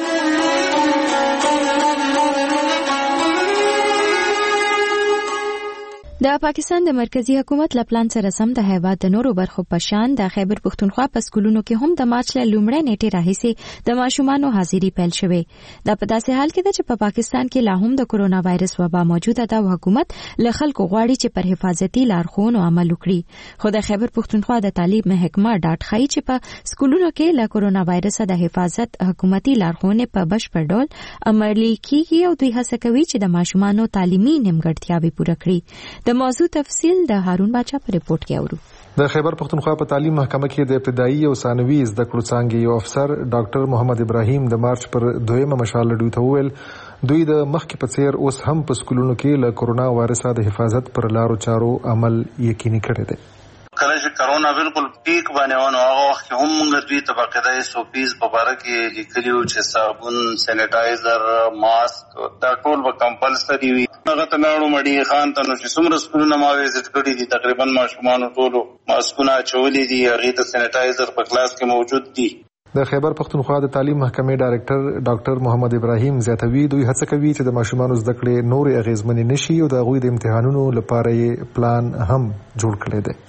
د پاکستان د مرکزی حکومت له پلان سره سم د هیواد د نورو برخو په شان د خیبر پښتونخوا په سکولونو کې هم د مارچ له لومړۍ نیټې راهیسې د ماشومانو حاضري پیل شوې. دا په داسې حال کې ده چې په پاکستان کې لا هم د کرونا وایرس وبا موجوده ده او حکومت له خلکو غواړي چې پر حفاظتي لارښوونو عمل وکړي. خو د خیبر پښتونخوا د تعلیم محکمه ډاډ ښیي چې په سکولونو کې له کرونا وایرس د حفاظت حکومتي لارښوونې په بشپړ ډول عملي کیږي او دوی هڅه کوي چې د ماشومانو تعلیمي نیمګړتیاوې پوره کړي. د موضوع تفصیل د هارون باچا په ریپورت کې اورو. د خیبر پښتونخوا په تعلیم محکمه کې د ابتدایي او ثانوي زده کړو څانګې یو افسر ډاکټر محمد ابراهیم د مارچ پر دویمه مشال لډو ته وویل دوی د مخکې په څیر اوس هم په سکولونو کې له کرونا وایرس د حفاظت پر لارو چارو عمل یقیني کړی دی. کله چې کرونا بالکل پیک باندې ونه هغه وخت کې هم موږ دوی ته باقاعده سوپیز په باره کې لیکلي وو چې صابون، سینیټایزر، ماسک دا ټول به کمپلسري وي. هغه ته لاړو مډي خان ته نو چې څومره سکولونه ما ویزټ کړي دي تقریبا ماشومانو ټولو ماسکونه اچولي دي، هغې ته سینیټایزر په کلاس کې موجود دي. د خیبر پښتونخوا د تعلیم محکمې ډایرکټر ډاکټر محمد ابراهیم زیاتوي دوی هڅه کوي چې د ماشومانو زده کړې نورې اغیزمنې نشي او د هغوی د امتحانونو لپاره یې پلان هم جوړ کړی دی.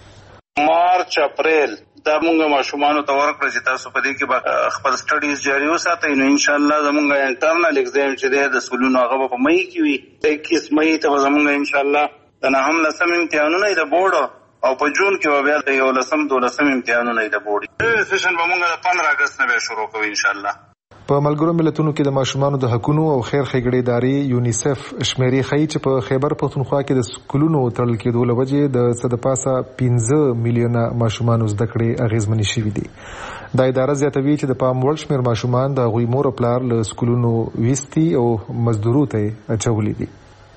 مارچ اپریل دا مونږ ماشومانو ته ورکړه چې تاسو په دې کې به خپل سټډیز جاري وساتئ. نو انشاءالله زمونږ انټرنل ایگزام چې دی د سکولونو هغه به په مئی کې وي. اکیس مئی ته به زمونږ انشاءالله د نهم لسم امتحانونه یې د بورډ او په جون کې به بیا د یولسم دولسم امتحانونه یې د بورډ سیشن به مونږ د پندرہ اګست نه بیا شروع کوو انشاءالله. په ملګرو ملتونو کې د ماشومانو د حقونو او خیر ښېګړې ادارې یونیسف شمیرې ښیي چې په خیبر پښتونخوا کې د سکولونو تړل کېدو له وجې د څه د پاسه پنځه میلیونه ماشومانو زده کړې اغېزمنې شوي دي. دا اداره زیاتوي چې د پام وړ شمېر ماشومان د هغوی مور او پلار له سکولونو ویستي او مزدورو ته یې اچولي دي.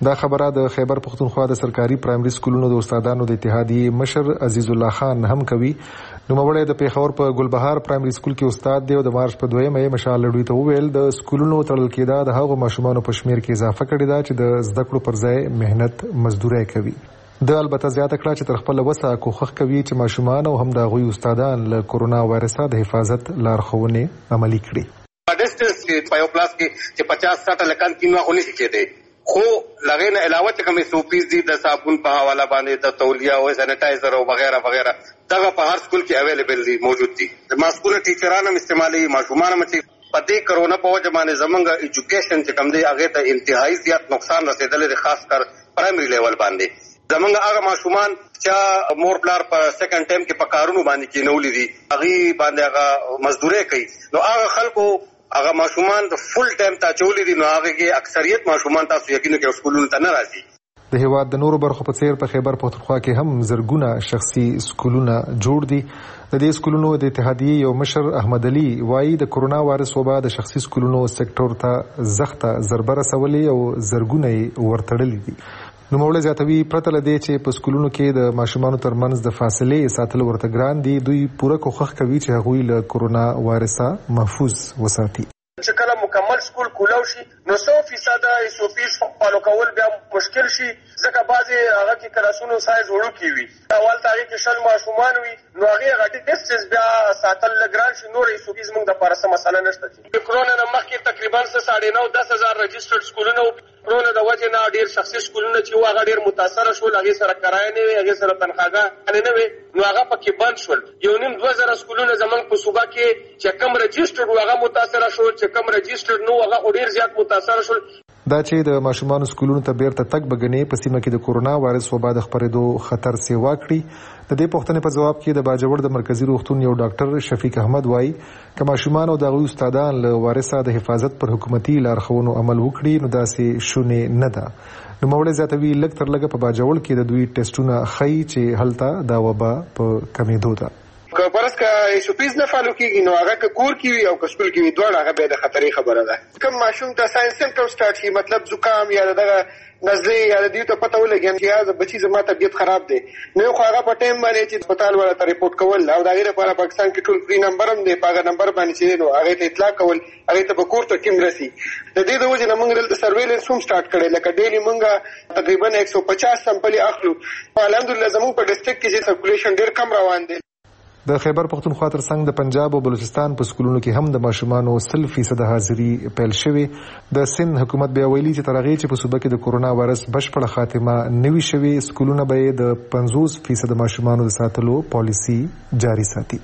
دا خبره د خیبر پختونخوا د سرکاري پرایمري سکولونو د استادانو د اتحادیې مشر عزیز الله خان هم کوي. نوموړی د پیښور په ګلبهار پرایمري سکول کې استاد دی او د مارچ په دویمه یې مشال لړوي ته وویل د سکولونو تړل کېدا د هغو ماشومانو په شمیر کې اضافه کړې ده چې د زده کړو پر ځای مهنت مزدوري کوي. د البته زیاته کړه چې تر خپل وسه کوښښ کوي چې ماشومان او هم د هغوی استادان له کورونا وایرسه د حفاظت لارښوونې عملي کړي. ډسټنس کې په یو کلاس کې چې پچاس ساټه لکان کینوا خو نشي کېدی، خو لغې نه علاوه چې کومې سوپیز دي د صابون په حواله باندې د تولیه او سینیټایزر او وغیرہ وغیرہ دغه په هر سکول کې اویلیبل دي، موجود دي. ماسکونه ټیچران هم استعمالي، ماشومان هم چې په دې کرونا په وجه باندې زمونږ ایجوکیشن چې کوم دی هغه ته انتهایی زیات نقصان رسیدلی دی، خاص کر پرایمري لیول باندې. زمونږ هغه ماشومان چې مور پلار په سیکنډ ټایم کې په کارونو باندې کېنولي دي، هغه باندې هغه مزدوري کوي، نو هغه خلکو هغه ماشومان د فل ټایم ته چولې دي، نو هغه کې اکثریت ماشومان تاسو یقینو کې سکولونو ته نه راځي. د هیواد د نورو برخو په څیر په خیبر پختونخوا کې هم زرګونه شخصي سکولونه جوړ دي. د دې سکولونو د اتحادیې یو مشر احمد علي وایي د کورونا وایرس وبا د شخصي سکولونو سکتور ته زخته ضربه رسولې او زرګونه یې ورتړلي دي. نوموړی زیاتوي پرته له دې چې په سکولونو کې د ماشومانو ترمنځ د فاصلې ساتل ورته ګران دي، دوی پوره کوښښ کوي چې هغوی له کورونا وایرسه محفوظ وساتي. چې کله مکمل سکول کولاو شي نو سو فیصد ایس او پیز فالو کول بیا مشکل شي، ځکه بعضې هغه کې کلاسونو سایز وړوکي وي، اول ته هغې کې شل ماشومان وي، نو هغې هغه ډسټنس بیا ساتل ګران شي. نور ایس او پیز موږ دپاره څه مسله نشته. چې کرونا نه مخکې تقریبا څه ساړې نو دس هزار رجسټرډ سکولونه وو. کرونا د وجې نه ډېر شخصي سکولونه چې وو هغه ډېر متاثره شول، هغې سره کرایه نه وې، هغې سره تنخواګانې نه وې، نو هغه پکې بند شول. یو نیم دوه زره سکولونه زموږ په صوبه کې چې کم رجسټرډ وو هغه متاثره شول، چې کم رجسټرډ نو هغه ډېر زیات متاثره شول. دا چې د ماشومانو سکولونو ته بیرته تګ بګنې په سیمه کې د کورونا وایرس وبا د خپرېدو خطر سیوا کړي. د دې پوښتنې په جواب کې د باجوړ د مرکزي روغتون یو ډاکټر شفیق احمد وایي که ماشومان او د هغوی استادان له وایرسه د حفاظت پر حکومتي لارښوونو عمل وکړي نو داسې شونې نه ده. نوموړی زیاتوي لږ تر لږه په باجوړ کې د دوی ټیسټونه ښیي چې هلته دا وبا په کمېدو ده. که برس که ایس او پیز نه فالو کېږي نو هغه که کور کې وي او که سکول کې وي دواړه هغه بیا د خطرې خبره ده. کوم ماشوم ته ساين سمپټم سټارټ شي، مطلب زکام یا دغه نزلې یا د دې ته پته ولګي چې یا بچي زما طبیعت خراب دی، نو خو هغه په ټایم باندې چې هسپتال والا ته ریپورټ کول او د هغې لپاره پاکستان کې ټول فري نمبر هم دی، په هغه نمبر باندې چې نو هغې ته اطلاع کول، هغې ته به کور ته ټیم رسي. د دې د وجې نه موږ دلته سرویلنس هم سټارټ کړی، لکه ډیلي موږ تقریبا ایک سو پچاس سمپلې اخلو. الحمدلله زموږ په ډسټرکټ کې چې سرکولیشن ډېر کم روان دی. د خیبر پختونخوا ترڅنګ د پنجاب او بلوچستان په سکولونو کې هم د ماشومانو سل فیصد حاضري پیل شوې. د سند حکومت بیا ویلي چې تر هغې چې په صوبه کې د کورونا وایرس بشپړه خاتمه نه وي شوې، سکولونه به یې د پنځوس فیصد ماشومانو د ساتلو پالیسي جاري ساتي.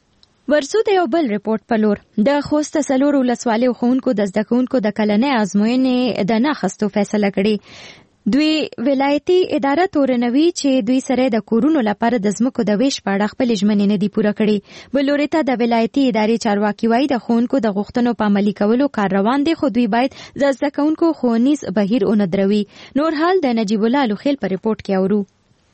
ورسو د یو بل رپورټ په لور د خوست څلور ولسوالیو ښوونکو د زده کوونکو د کلنۍ ازموینې د نه اخیستو فیصله کړې. دوی ولایتي اداره تورنوي چې دوی سره د کورونو لپاره د ځمکو د ویش په اړه خپلې ژمنې نه دي پوره کړې. بل لوري ته د ولایتي ادارې چارواکي وایي د ښوونکو د غوښتنو په عملي کولو کار روان دی، خو دوی باید د زده کوونکو ښوونیز بهیر ونه دروي. نور حال د نجیب الله لوخیل په رپورټ کې اورو.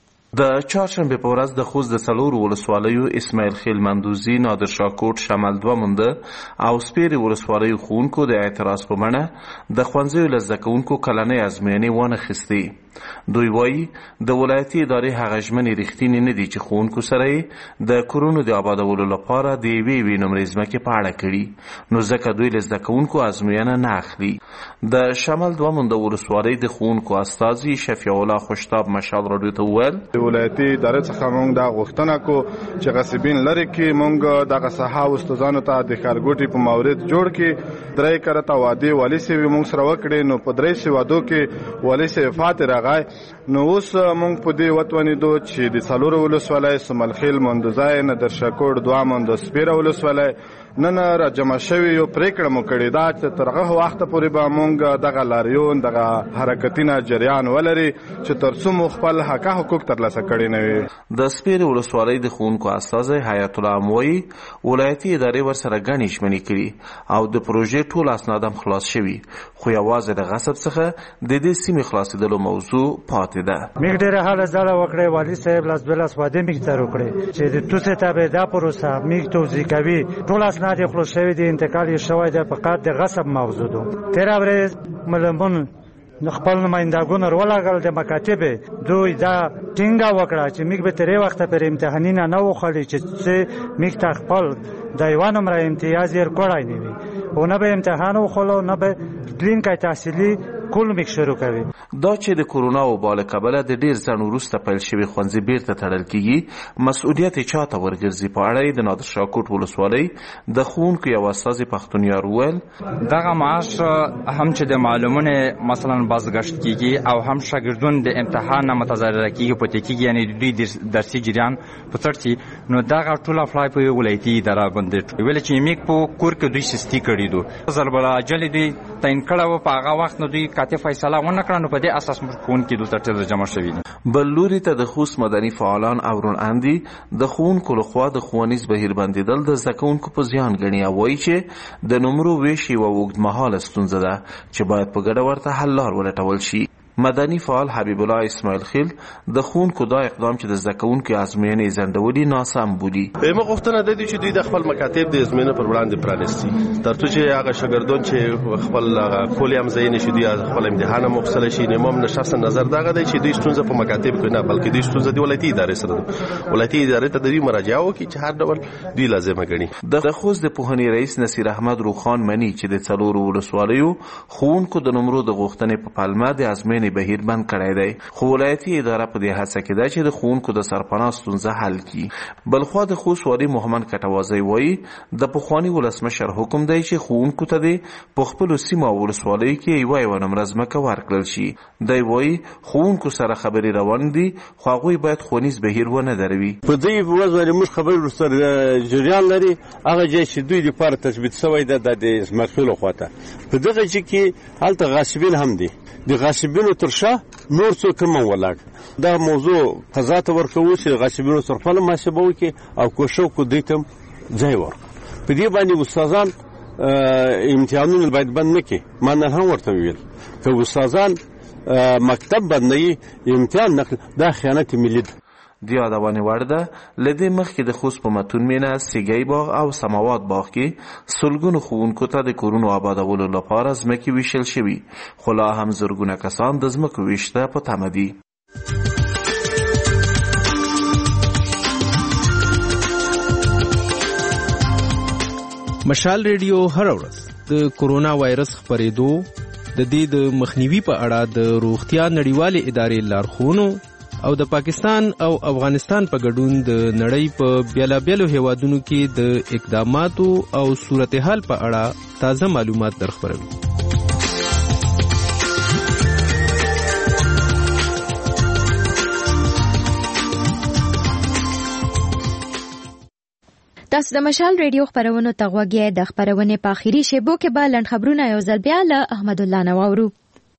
د چهارشنبه په ورځ د خوست د څلورو ولسوالیو اسماعیل خیل مندوزي، نادر شاه کوټ، شمال دوه مونده او سپیرې ولسوالیو ښوونکو د اعتراض په بڼه د ښوونځیو له زده کوونکو کلنۍ ازموینې وانخیستې. دوی وایي د ولایتي ادارې هغه ژمنې رښتینې نه دي چې ښوونکو سره یې د کورونو د آبادولو لپاره د یوې یوې نمرې ځمکې په اړه کړي، نو ځکه دوی له زده کوونکو ازموینه نه اخلي. د شمال دوه مونده ولسوالۍ د ښوونکو استازي شفیع الله خوشتاب مشال راډیو ته وویل د ولایتي ادارې څخه موږ دا غوښتنه کوو چې غصبین لرې کړي، موږ دغه ساحه استادانو ته د ښارګوټي په مورد جوړ کړي. درې کرته وعدې والي صاحب موږ سره وکړې، نو په درې سوه وعدو کې والي صاحب فاتح راغی. نو اوس موږ په دې وتوانېدو چې د څلورو ولسوالۍ سملخیل، مندوزی، نادر شاه کوټ، دوه مونده، سپیره ولسوالۍ نن را جمع شوي یو پریکړه مو کړې ده چې تر هغه وخته پورې به موږ دغه لاریون دغه حرکتونه جریان ولري چې تر څو مو خپل حق حقوق ترلاسه کړي نه وي. د سپیرې ولسوالۍ د ښوونکو استازی حیات الله وایي ولایتي ادارې ورسره ګڼې ژمنې کړي او د پروژې ټول اسناد هم خلاص شوي، خو یوازې د غصب څخه د دې سیمې خلاصېدلو موضوع پاتې ده. موږ ډېره هله زړه وکړې، والي صاحب لاس بلاس وعدې موږ ته وکړې چې د توسې تابعدا پروسه موږ توضیح کوي، ټول اسناد یې خلاص شوي دي، انتقال یې شوی دی، فقط د غصب موضوع ده. تېره ورځ ملمون خپل نمائندګانو ورولګل د مکاتب دوی دا ټینګه وکړه چې موږ به ترې وخت پر امتحانونه نه وخلې چې موږ ته خپل د یو نمبر امتیاز یې کړای نه وي او نه به امتحان وخلو نه به کلینیکي تحصیلي کول میک شروع کوي. دا چې د کورونا وبا له کبله د ډیر ځنډ وروسته پیل شوی ښوونځي بیرته تړل کیږي، مسؤلیت چاته ورګرځي؟ په اړه د نادر شاه کوټ ولسوالۍ د ښوونکو یو استازي پښتونیار وویل دغه معاش هم چې د معلومونه مثلا بازگشت کیږي او هم شاګردون د امتحان نه متضرر کیږي په تکیږي، یعنی د دوی درسي جریان په ترڅ نو دغه ټول افلای په ولایتي اداره باندې ویل چې میک په کور کې دوی سستی کړی دو ضرب اجل دی تعین کړه په هغه وخت نو دوی کاته فیصله ونه کړه، نو په دې اساس مخکون کې دوی ترتیب جمع شوی دي. بل لوري ته د خوست مدني فعالان او روناندي د ښوونکو لخوا د ښوونیز بهیر بندیدل د زده کوونکو په زیان ګڼي او وایي چې د نمرو ویش یوه اوږدمهاله ستونزه ده چې باید په ګډه ورته حل لار ولټول شي. مدني فعال حبیب الله اسماعیل خیل د ښوونکو دا اقدام چې د زده کوونکو ازموینې ځنډولي ناسم بولي. موږ غوښتنه ده چې دوی د خپل مکاتب د ازموینې پر وړاندې پرانیستي تر څو چې هغه شاګردان چې خپل کولي هم ځای نشي دوی خپل امتحان هم مخصل شي. نمام شخصا نظر دغه دی چې دوی ستونزه په مکاتب کې نه بلکې دوی ستونزه د ولایتي ادارې سره ده، ولایتي ادارې ته دوی مراجعه وکړي چې هر ډول دوی لازمه ګڼي. د خوست د پوهنې رئیس نصیر احمد روخان مني چې د څلورو ولسوالیو ښوونکو د نمرو د غوښتنې په پلمه د ازموینې بهیر بند کړی دی، خو ولایتي اداره په دې هڅه کې ده چې د ښوونکو د سرپناه ستونزه حل کړي. بلخوا د خوست والي محمد کټوازی وایي د پخواني ولسمشر حکم دی چې ښوونکو ته د په خپلو سیمو او ولسوالیو کې یوه یوه نمره ځمکه ورکړل شي. دی وایي ښوونکو سره خبرې روان دي خو هغوی باید ښوونیز بهیر ونه دروي. په دې ورځ باندې موږ خبرې ورسره جریان لري، هغه ځای چې دوی لپاره تثبیت شوی ده د ځمکو لخوا ته په دغه ځای کې هلته غاصبین هم دي، د غاصبینو تر شا نور څوک هم ولاړ. دا موضوع قضا ته ورکوو چې غاصبینو سره خپله محاسبه وکړي او کوښښ وکړو دوی ته ځای ورکړو. په دې باندې استادان امتحانونه باید بند نه کړي. ما نن هم ورته وویل که استادان مکتب بندوي امتحان نه کړي دا خیانت ملي ده. د یادونې وړ ده له دې مخکې د خوست په متون مینه، سیګی باغ او سماوات باغ کې سلګونو ښوونکو ته د کورونو آبادولو لپاره ځمکې ویشل شوي، خو لا هم زرګونه کسان د ځمکو ویش ته په تمه دي. مشال ریډیو هر ورځ د کورونا وایرس خپرېدو د دې د مخنیوي په اړه د روغتیا نړیوالې ادارې لارښوونو او د پاکستان او افغانستان په ګډون د نړۍ په بیلابیلو هیوادونو کې د اقداماتو او صورتحال په اړه تازه معلومات درخبروي. تاسو د مشال ریډیو خبرونو ته غوږ یې. د خبرونې په اخیری شیبو کې به لنډ خبرونه یو ځل بیا له احمد الله نه واورو.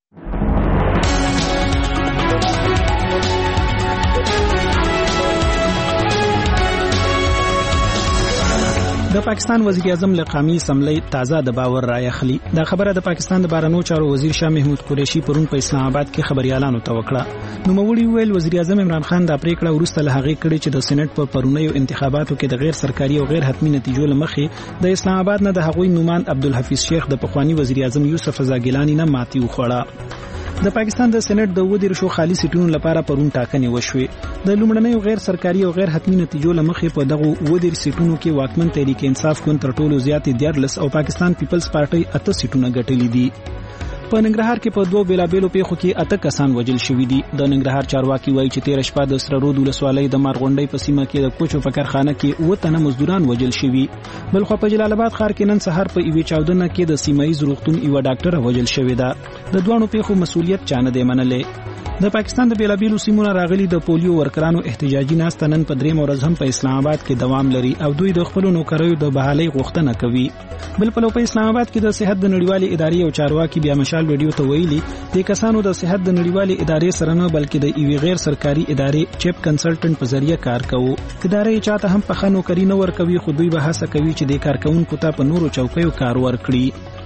د پاکستان وزیر اعظم له قومي اسمبلی تازه د باور رای اخلي. دا خبره د پاکستان د بهرنیو چارو وزیر شاه محمود قریشي پرون په اسلام آباد کې خبريالانو ته وکړه. نو موري ویل وزیر اعظم عمران خان دا پریکړه ورسته له هغه کړي چې د سېنات په پرونیو انتخاباتو کې د غیر سرکاري او غیر حتمی نتیجو لمخې د اسلام آباد نه د هغوی نومان عبدالحفیظ شیخ د پخوانی وزیر اعظم یوسف رضا ګیلانی نه ماتي وخوړه. د پاکستان د سېنات د ودیر شو خالي سیټونو لپاره پرون ټاکنې وشوې. د لومړنیو غیر سرکاري او غیر حتمی نتیجو لمخې په دغه ودیر سیټونو کې واکمن تحریک انصاف ګوند تر ټولو زیاتې دیارلس او پاکستان پیپلز پارټي اته سیټونه ګټلې دي. په ننګرهار کې په دوه بیلابېلو پیښو کې اته کسان وژل شوي دي. د ننګرهار چارواکي وایي چې تیر شپه د سره رود ولسوالۍ د مارغونډۍ په سیمه کې د کوچو په کارخانه کې اووه تنه مزدوران وژل شوي. بلخوا په جلال آباد ښار کې نن سهار په یوې چاودنه کې د سیمه ییز روغتون یوه ډاکټره وژل شوې ده. د دواړو پیښو مسؤلیت چا نه دی منلی. د پاکستان د بیلابېلو سیمو نه راغلي د پولیو ورکرانو احتجاجي ناسته نن په درېیمه ورځ هم په اسلام آباد کې دوام لري او دوی د خپلو نوکریو د بحالۍ غوښتنه کوي. بل پلو په اسلام آباد کې د صحت د نړیوالې ادارې او چارواکي بیا مشال ویډیو ته ویلي د کسانو د صحت د نړیوالې ادارې سره نه بلکې د یوې غیر سرکاري ادارې چیپ کنسلټنټ په ذریعہ کار کوو. ادارې چاته هم په ښه نوکري نه ورکوي خو دوی به هڅه کوي چې د کارکوونکو ته په نورو چوکیو کار ورکړي.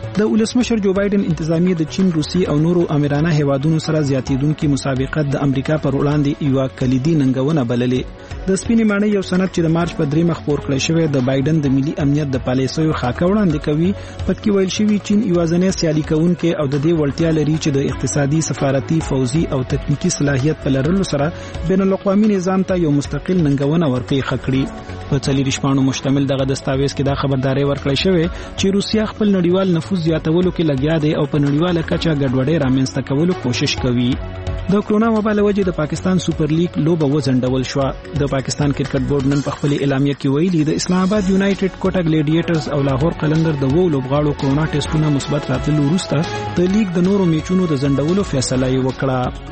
د ولسمشر جو بایدن انتظامیه د چین، روسي او نورو امرانه هیوادونو سره زیاتیدونکو مسابقت د امریکا پر وړاندې یو کلیدي ننګونه بللې. د سپینې ماڼۍ یو سند چې د مارچ په درې مخ خپور کړی شوی د بایدن د ملي امنیت د پالیسیو خاکه وړاندې کوي. پکې ویل شوی چین یوازینی سیالي کوونکی او د دې وړتیا لري چې د اقتصادي، سفارتي، فوزي او تکنیکی صلاحیت په لرلو سره بین الاقوامي نظام ته یو مستقل ننګونه ورکړي خکړي. په څلور شپانو مشتمل دغه دستاویز کې دا خبرداري ورکړی شوی چې روسیا خپل نړیوال نفوذ زیاتولو کې لګیا دی او په نړیواله کچه ګډوډي رامنځته کولو کوشش کوي. د کرونا وبا له وجې د پاکستان سوپر لیګ لوبه وځنډول شو. د پاکستان کرکټ بورډ نن په خپل اعلامیه کې ویلي د اسلام آباد یونایټډ، کوټا ګلیډیټرز او لاهور قلندر د وو لوبغاړو کرونا ټیسټونه مثبت راتلو وروسته د لیګ د نورو میچونو د ځنډولو فیصله یې وکړه.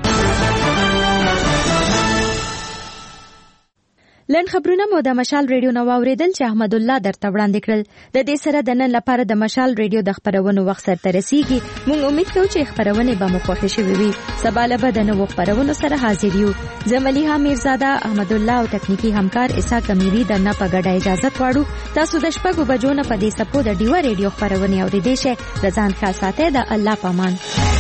لن خبرونه مو د مشال ریډیو نو اوریدل چې احمد الله درته وړاندې کړل. د دې سره د نن لپاره د مشال ریډیو د خبرونو وخت سره رسیدي. موږ امید کوو چې خبرونه به مو خوښ شي وي. سبا له به د نو خبرونو سره حاضر یو. زملیها میرزاده، احمد الله او تکنیکی همکار اسحاق امیری د نه په ګډه اجازه غواړو. تاسو د شپږو بجو نه په دې سپو د ډیو ریډیو خبرونه اوریدئ شئ. ځان ښه ساتئ. د الله پامان.